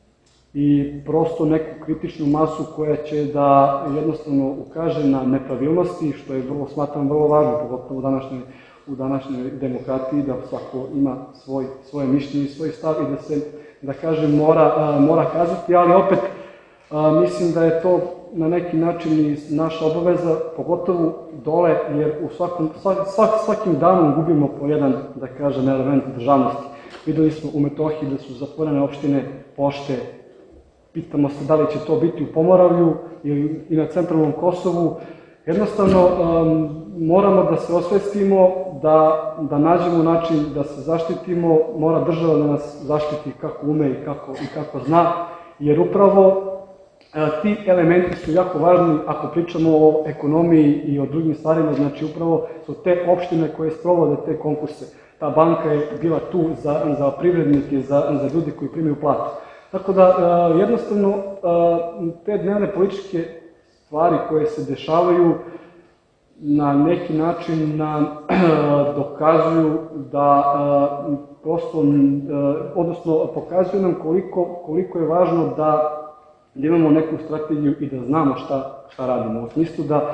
i prosto neku kritičnu masu koja će da jednostavno ukaže na nepravilnosti, što je smatram vrlo važno, pogotovo u današnjoj demokratiji, da svako ima svoje mišljenje i svoj stav i da se, da kažem, mora kazati, ali opet mislim da je to na neki način i naša obaveza, pogotovo dole, jer svakim danom gubimo po jedan, da kažem, element državnosti. Videli smo u Metohiji da su zatvorene opštine, pošte, pitamo se da li će to biti u Pomoravlju i na centralnom Kosovu. Jednostavno, moramo da se osvestimo, da nađemo način da se zaštitimo, mora država da nas zaštiti kako ume i kako zna, jer upravo ti elementi su jako važni ako pričamo o ekonomiji i o drugim stvarima, znači upravo su te opštine koje sprovode te konkurse. Ta banka je bila tu za privrednike, za ljudi koji primaju platu. Tako da, jednostavno, te dnevne političke stvari koje se dešavaju na neki način nam dokazuju da prosto, odnosno pokazuju nam koliko je važno da imamo neku strategiju i da znamo šta radimo. U smislu da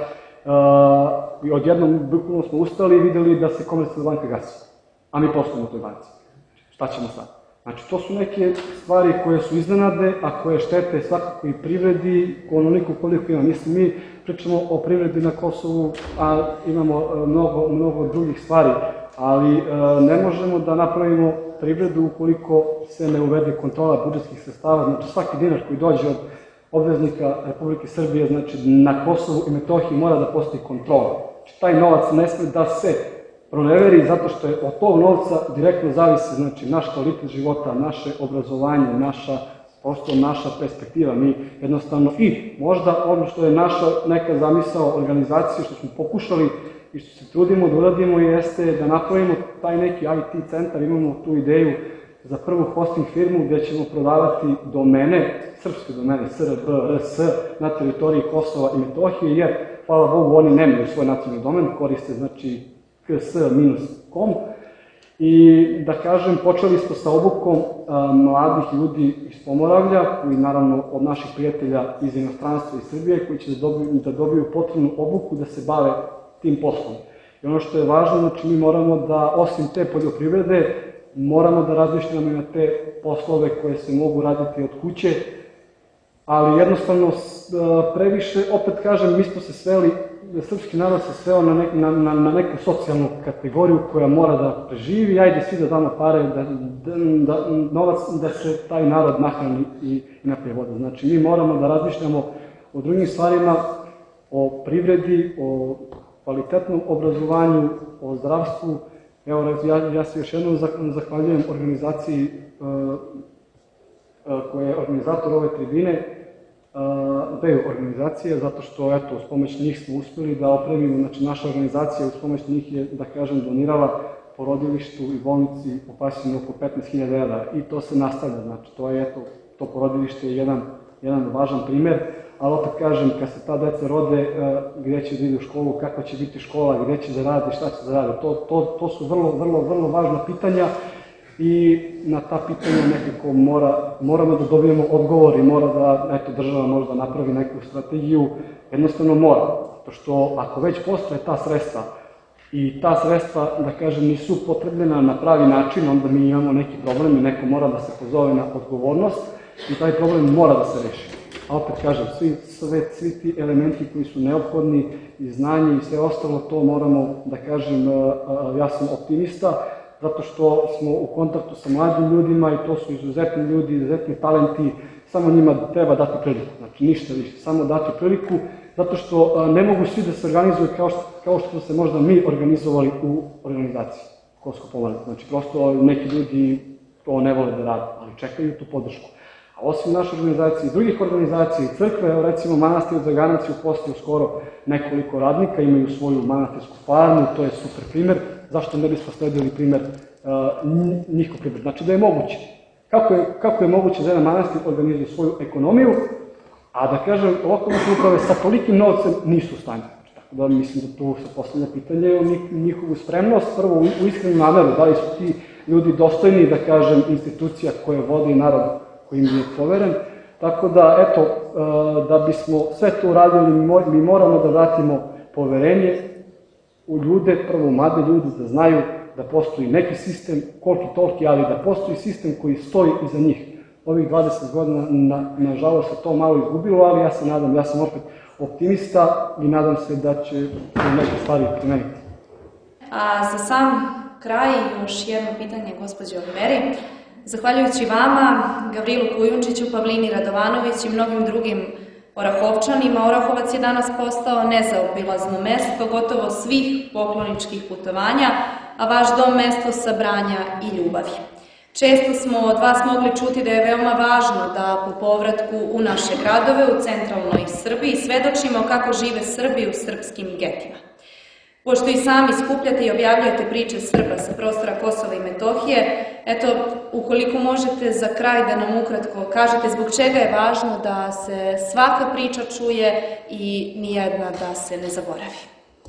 odjednom bukvalno smo ustali i videli da se Komercijalna banka gasi, a mi poslujemo u toj banci. Šta ćemo sad? Znači, to su neke stvari koje su iznenade, a koje štete svakako i privredi, onoliko koliko ima. Mislim, mi pričamo o privredi na Kosovu, a imamo mnogo drugih stvari, ali ne možemo da napravimo privredu ukoliko se ne uvede kontrola budžetskih sredstava. Znači, svaki dinar koji dođe od obveznika Republike Srbije, znači na Kosovu i Metohiji mora da postoji kontrola. Znači, taj novac ne sme da se proneveri, zato što je od tog novca direktno zavisi, znači, naš kvalitet života, naše obrazovanje, naša perspektiva. Mi jednostavno i možda ono što je naša neka zamisao organizacije, što smo pokušali i što se trudimo da uradimo, jeste da napravimo taj neki IT centar, imamo tu ideju za prvu hosting firmu gde ćemo prodavati domene, srpske domene, SRB, RS, na teritoriji Kosova i Metohije, jer, hvala Bogu, oni nemaju svoj nacionalni domen, koriste, znači, ks-com, i da kažem, počeli smo sa obukom mladih ljudi iz Pomoravlja, koji naravno od naših prijatelja iz inostranstva i Srbije, koji će da dobiju potrebnu obuku da se bave tim poslom. I ono što je važno, znači mi moramo da, osim te poljoprivrede, moramo da razmišljamo i na te poslove koje se mogu raditi od kuće, ali jednostavno previše, opet kažem, mi smo se sveli, srpski narod se sveo na neku socijalnu kategoriju koja mora da preživi, ajde svi da damo pare, novac da se taj narod nahrani i napije voda. Znači, mi moramo da razmišljamo o drugim stvarima, o privredi, o kvalitetnom obrazovanju, o zdravstvu. Evo, ja se još jednom zahvaljujem organizaciji koji je organizator ove tribine, dve organizacije, zato što, eto, uz pomoć njih smo uspeli da opremimo, znači naša organizacija uz pomoć njih je, da kažem, donirala porodilištu i bolnici u Pasinu oko 15.000 evra i to se nastavlja, znači to je, eto, to porodilište je jedan važan primer, ali opet kažem, kad se ta deca rode, gde će da idu u školu, kakva će biti škola, gde će da rade, šta će da rade, to su vrlo važna pitanja i na ta pitanja nekako moramo da dobijemo odgovor i mora da, eto, država možda napravi neku strategiju, jednostavno mora, zato što ako već postoje ta sredstva i ta sredstva, da kažem, nisu upotrebljena na pravi način, onda mi imamo neki problem i neko mora da se pozove na odgovornost i taj problem mora da se reši. A opet kažem, svi ti elementi koji su neophodni i znanje i sve ostalo, to moramo, da kažem, ja sam optimista, zato što smo u kontaktu sa mladim ljudima i to su izuzetni ljudi, izuzetni talenti, samo njima treba dati priliku, znači ništa više, samo dati priliku, zato što ne mogu svi da se organizuju kao što se možda mi organizovali u organizaciji Kosovsko pomladine. Znači prosto neki ljudi to ne vole da rade, ali čekaju tu podršku. A osim naše organizacije i drugih organizacija i crkve, recimo Manastir Draganac je upostio skoro nekoliko radnika, imaju svoju manastirsku farmu, to je super primer, zašto ne bismo sledili primer, njihov primer, znači da je moguće. Kako je moguće da jedan manastir organizuje svoju ekonomiju, a da kažem, lokalne samouprave sa tolikim novcem nisu u stanju. Tako da mislim da tu se postavlja pitanje o njihovu spremnost, prvo u iskrenu nameru, da li su ti ljudi dostojni, da kažem, institucija koje vodi narod koji im je poveren. Tako da, eto, da bismo sve to uradili, mi moramo da vratimo poverenje u ljude, prvo u mlade ljude, da znaju da postoji neki sistem, koliki toliki, ali da postoji sistem koji stoji iza njih. Ovih 20 godina, nažalost, se to malo izgubilo, ali ja se nadam, ja sam opet optimista i nadam se da će neke stvari primeniti. A za sam kraj još jedno pitanje gospođe Oliveri. Zahvaljujući vama, Gavrilu Kujundžiću, Pavlini Radovanović i mnogim drugim Orahovčanima, Orahovac je danas postao nezaobilazno mesto gotovo svih pokloničkih putovanja, a vaš dom mesto sabranja i ljubavi. Često smo od vas mogli čuti da je veoma važno da po povratku u naše gradove u centralnoj Srbiji svedočimo kako žive Srbi u srpskim getima. Pošto i sami skupljate i objavljate priče Srba sa prostora Kosova i Metohije, eto, ukoliko možete za kraj da nam ukratko kažete zbog čega je važno da se svaka priča čuje i nijedna da se ne zaboravi.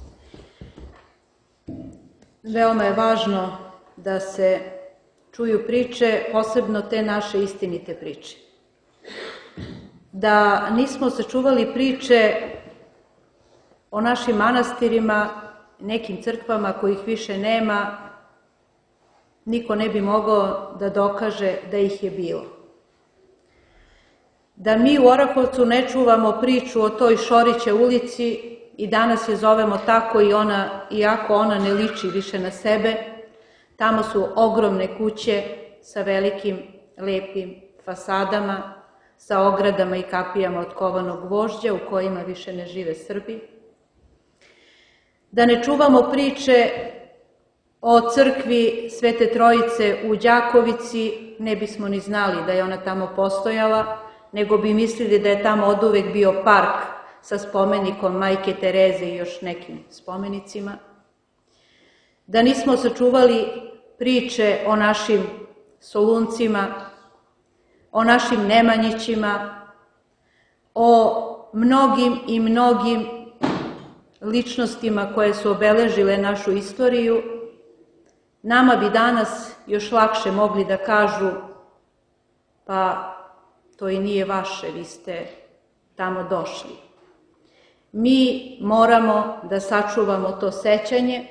Veoma je važno da se čuju priče, posebno te naše istinite priče. Da nismo sačuvali priče o našim manastirima, nekim crkvama kojih više nema, niko ne bi mogao da dokaže da ih je bilo. Da mi u Orahovcu ne čuvamo priču o toj Šoriće ulici i danas je zovemo tako iako ona ne liči više na sebe, tamo su ogromne kuće sa velikim, lepim fasadama, sa ogradama i kapijama od kovanog gvožđa u kojima više ne žive Srbi. Da ne čuvamo priče o crkvi Svete Trojice u Đakovici, ne bismo ni znali da je ona tamo postojala, nego bi mislili da je tamo oduvek bio park sa spomenikom Majke Tereze i još nekim spomenicima. Da nismo sačuvali priče o našim Soluncima, o našim Nemanjićima, o mnogim i mnogim ličnostima koje su obeležile našu istoriju, nama bi danas još lakše mogli da kažu pa to i nije vaše, vi ste tamo došli. Mi moramo da sačuvamo to sećanje,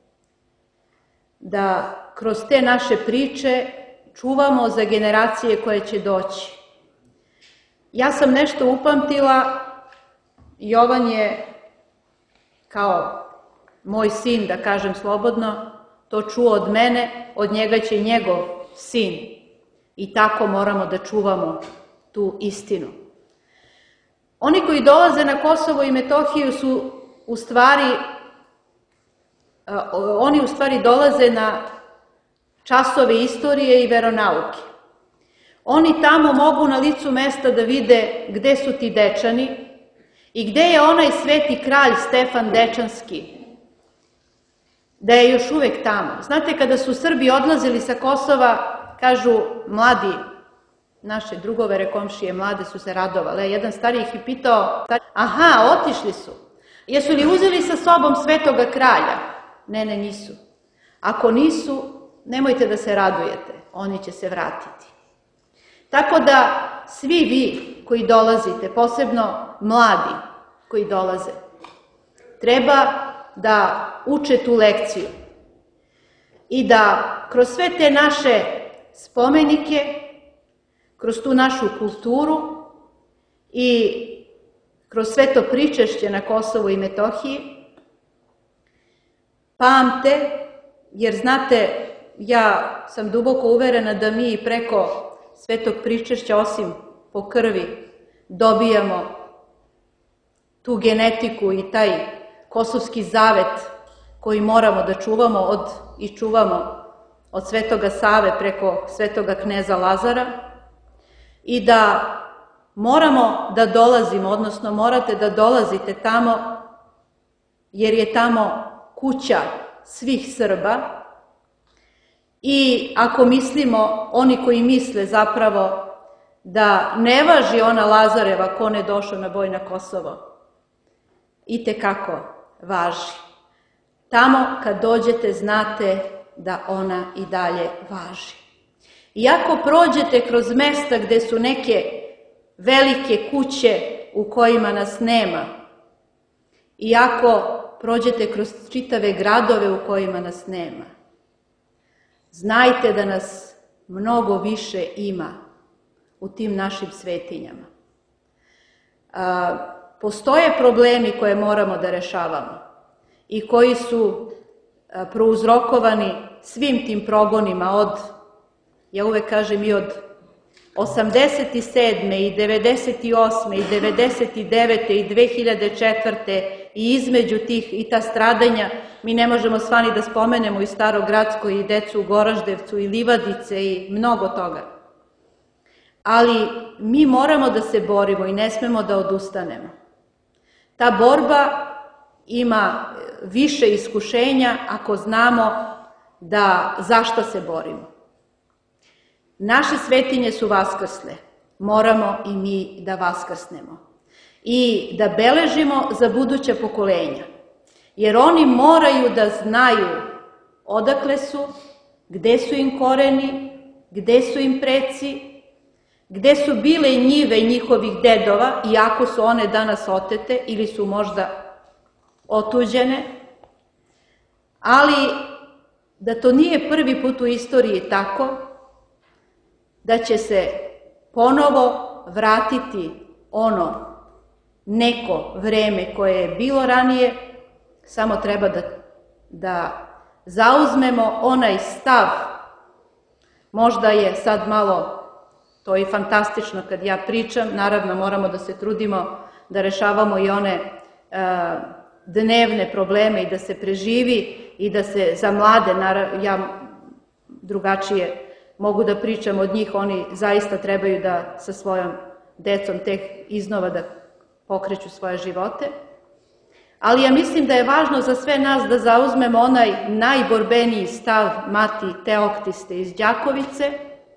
da kroz te naše priče čuvamo za generacije koje će doći. Ja sam nešto upamtila, Jovan je kao moj sin, da kažem slobodno, to čuo od mene, od njega će njegov sin. I tako moramo da čuvamo tu istinu. Oni koji dolaze na Kosovo i Metohiju su u stvari dolaze na časove istorije i veronauke. Oni tamo mogu na licu mesta da vide gde su ti Dečani i gde je onaj sveti kralj Stefan Dečanski, da je još uvek tamo. Znate, kada su Srbi odlazili sa Kosova, kažu mladi, naše drugove, komšije, mlade su se radovale. Jedan stariji ih je pitao, aha, otišli su. Jesu li uzeli sa sobom svetoga kralja? Ne, nisu. Ako nisu, nemojte da se radujete, oni će se vratiti. Tako da svi vi koji dolazite, posebno mladi koji dolaze, treba da uče tu lekciju i da kroz sve te naše spomenike, kroz tu našu kulturu i kroz sve to pričešće na Kosovu i Metohiji pamte, jer znate, ja sam duboko uverena da mi preko svetog pričešća, osim po krvi, dobijamo tu genetiku i taj kosovski zavet koji moramo da čuvamo i čuvamo od svetoga Save preko svetoga kneza Lazara i da moramo da dolazimo, odnosno morate da dolazite tamo jer je tamo kuća svih Srba i ako mislimo, oni koji misle zapravo da ne važi ona Lazareva ko ne došao na boj na Kosovo, itekako važi. Tamo kad dođete znate da ona i dalje važi. I ako prođete kroz mesta gde su neke velike kuće u kojima nas nema, i ako prođete kroz čitave gradove u kojima nas nema, znajte da nas mnogo više ima u tim našim svetinjama. Postoje problemi koje moramo da rešavamo i koji su prouzrokovani svim tim progonima ja uvek kažem i od 87. i 98. i 99. i 2004. i između tih i ta stradanja, mi ne možemo sva ni da spomenemo i Starogradsko i decu u Goraždevcu i Livadice i mnogo toga. Ali mi moramo da se borimo i ne smemo da odustanemo. Ta borba ima više iskušenja ako znamo za šta se borimo. Naše svetinje su vaskrsle, moramo i mi da vaskrsnemo i da beležimo za buduća pokolenja, jer oni moraju da znaju odakle su, gde su im koreni, gde su im preci, gde su bile njive njihovih dedova, iako su one danas otete ili su možda otuđene, ali da to nije prvi put u istoriji tako, da će se ponovo vratiti ono neko vreme koje je bilo ranije, samo treba da zauzmemo onaj stav. Možda je sad malo, to je fantastično kad ja pričam, naravno moramo da se trudimo da rešavamo i one dnevne probleme i da se preživi i da se za mlade, ja drugačije mogu da pričam od njih, oni zaista trebaju da sa svojom decom tek iznova da pokreću svoje živote. Ali ja mislim da je važno za sve nas da zauzmemo onaj najborbeniji stav Mati Teoktiste iz Đakovice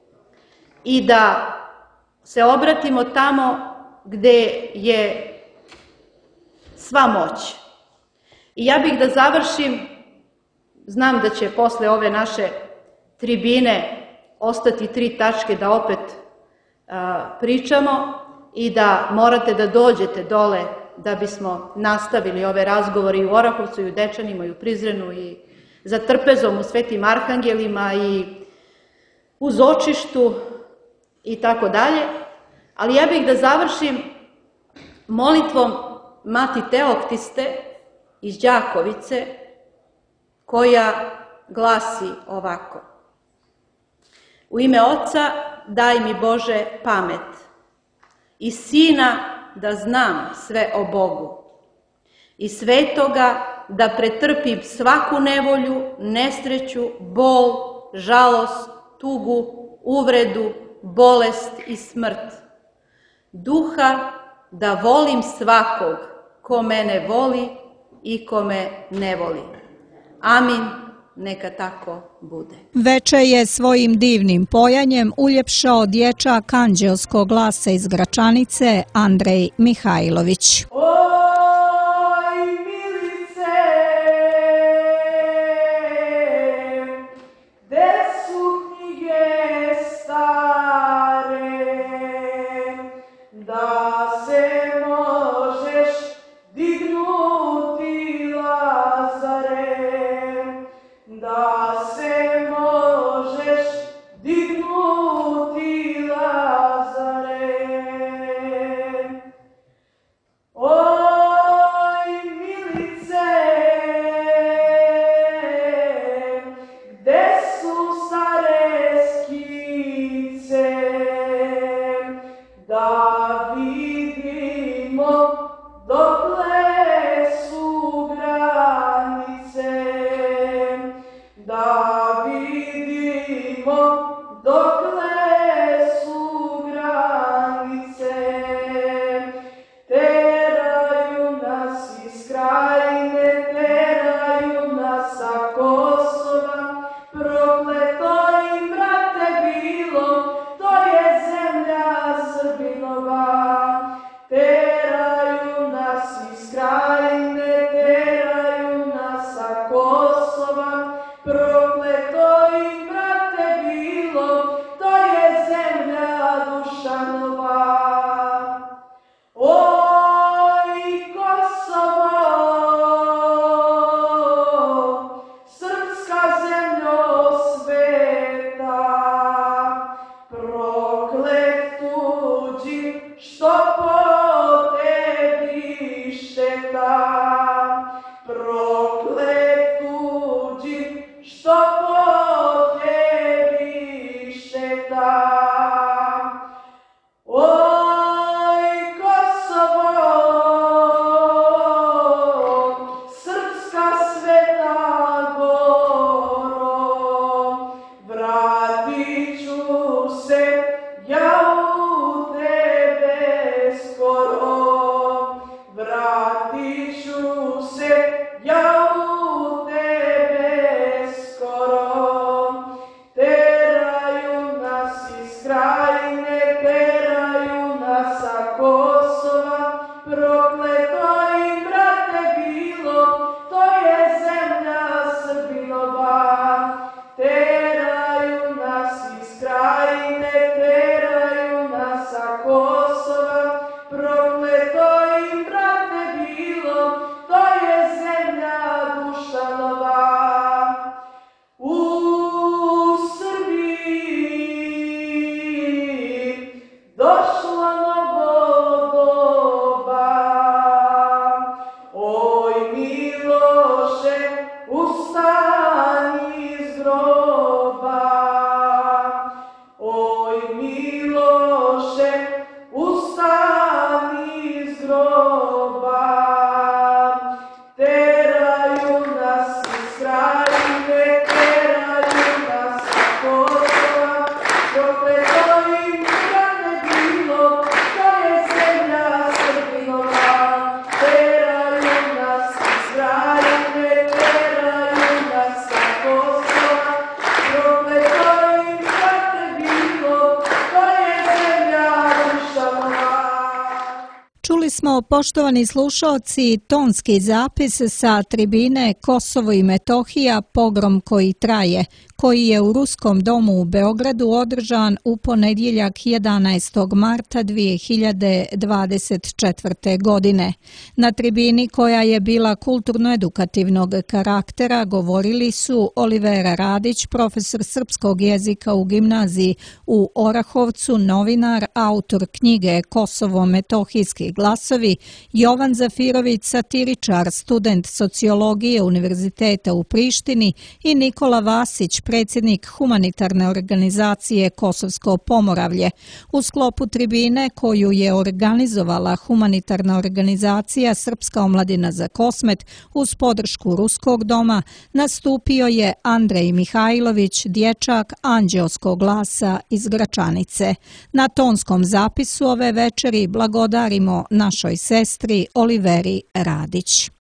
i da se obratimo tamo gde je sva moć. I ja bih da završim, znam da će posle ove naše tribine ostati 3 tačke da opet pričamo i da morate da dođete dole da bismo nastavili ove razgovore i u Orahovcu, i u Dečanima, i u Prizrenu, i za Trpezom, u Svetim Arhangelima, i u Zočištu, i tako dalje. Ali ja bih da završim molitvom Mati Teoktiste iz Đakovice, koja glasi ovako. U ime Oca daj mi Bože pamet i Sina da znam sve o Bogu i Svetoga da pretrpim svaku nevolju, nesreću, bol, žalost, tugu, uvredu, bolest i smrt. Duha da volim svakog ko mene voli i ko me ne voli. Amin, neka tako bude. Veče je svojim divnim pojanjem uljepšao dječak anđelskog glasa iz Gračanice Andrej Mihajlović. Oj, Milice, gde su knjige stare, da se možeš dignuti, Lazare, da se možeš dignuti, Lazare. Oj, Milice, gde su stare skice, da vidimo dokle su granice, da vidimo dokle su granice. Teraju nas iz Krajine, teraju nas sa Kosova, prokleto im, brate, bilo, to je zemlja Srbinova. Teraju nas iz Krajine, teraju nas sa Kosova, prokleto im, brate, bilo, to je zemlja Dušanova. Oj, Kosovo, srpska zemljo sveta, proklet tuđi što po tebi šteta, proklet tuđi što po tebi šteta. Oj, Kosovo, srpska Sveta Goro, vratit ću se ja u tebe skoro, vratit ću se ja u tebe skoro. Teraju nas iz Krajine, teraju nas sa Kosova, prokleto im, brate, bilo, to je zemlja Srbinova. Teraju nas iz Krajine, teraju nas sa Kosova, prokleto im, brate, bilo, to je zemlja Dušanova. U Srbiji došlo novo doba. Oj, Miloše, ustani iz groba. Oj, Miloše, ustani iz groba. Teraju nas iz Krajine, teraju nas sa Kosova, prokleto im, brate, bilo, to je zemlja Srbinova. Teraju nas iz Krajine, teraju nas sa Kosova, prokleto im, brate, bilo, to je zemlja Dušanova. Čuli smo, poštovani slušaoci, tonski zapis sa tribine Kosovo i Metohija, pogrom koji traje, koji je u Ruskom domu u Beogradu održan u ponedjeljak 11. marta 2024. godine. Na tribini, koja je bila kulturno-edukativnog karaktera, govorili su Olivera Radić, profesor srpskog jezika u gimnaziji u Orahovcu, novinar, autor knjige Kosovo-Metohijski glas, glasovi, Jovan Zafirović, satiričar, student sociologije Univerziteta u Prištini i Nikola Vasić, predsjednik humanitarne organizacije Kosovsko Pomoravlje. U sklopu tribine koju je organizovala humanitarna organizacija Srpska omladina za Kosmet uz podršku Ruskog doma, nastupio je Andrej Mihajlović, dječak Anđeoskog glasa iz Gračanice. Na tonskom zapisu ove večeri blagodarimo našoj sestri Oliveri Radić.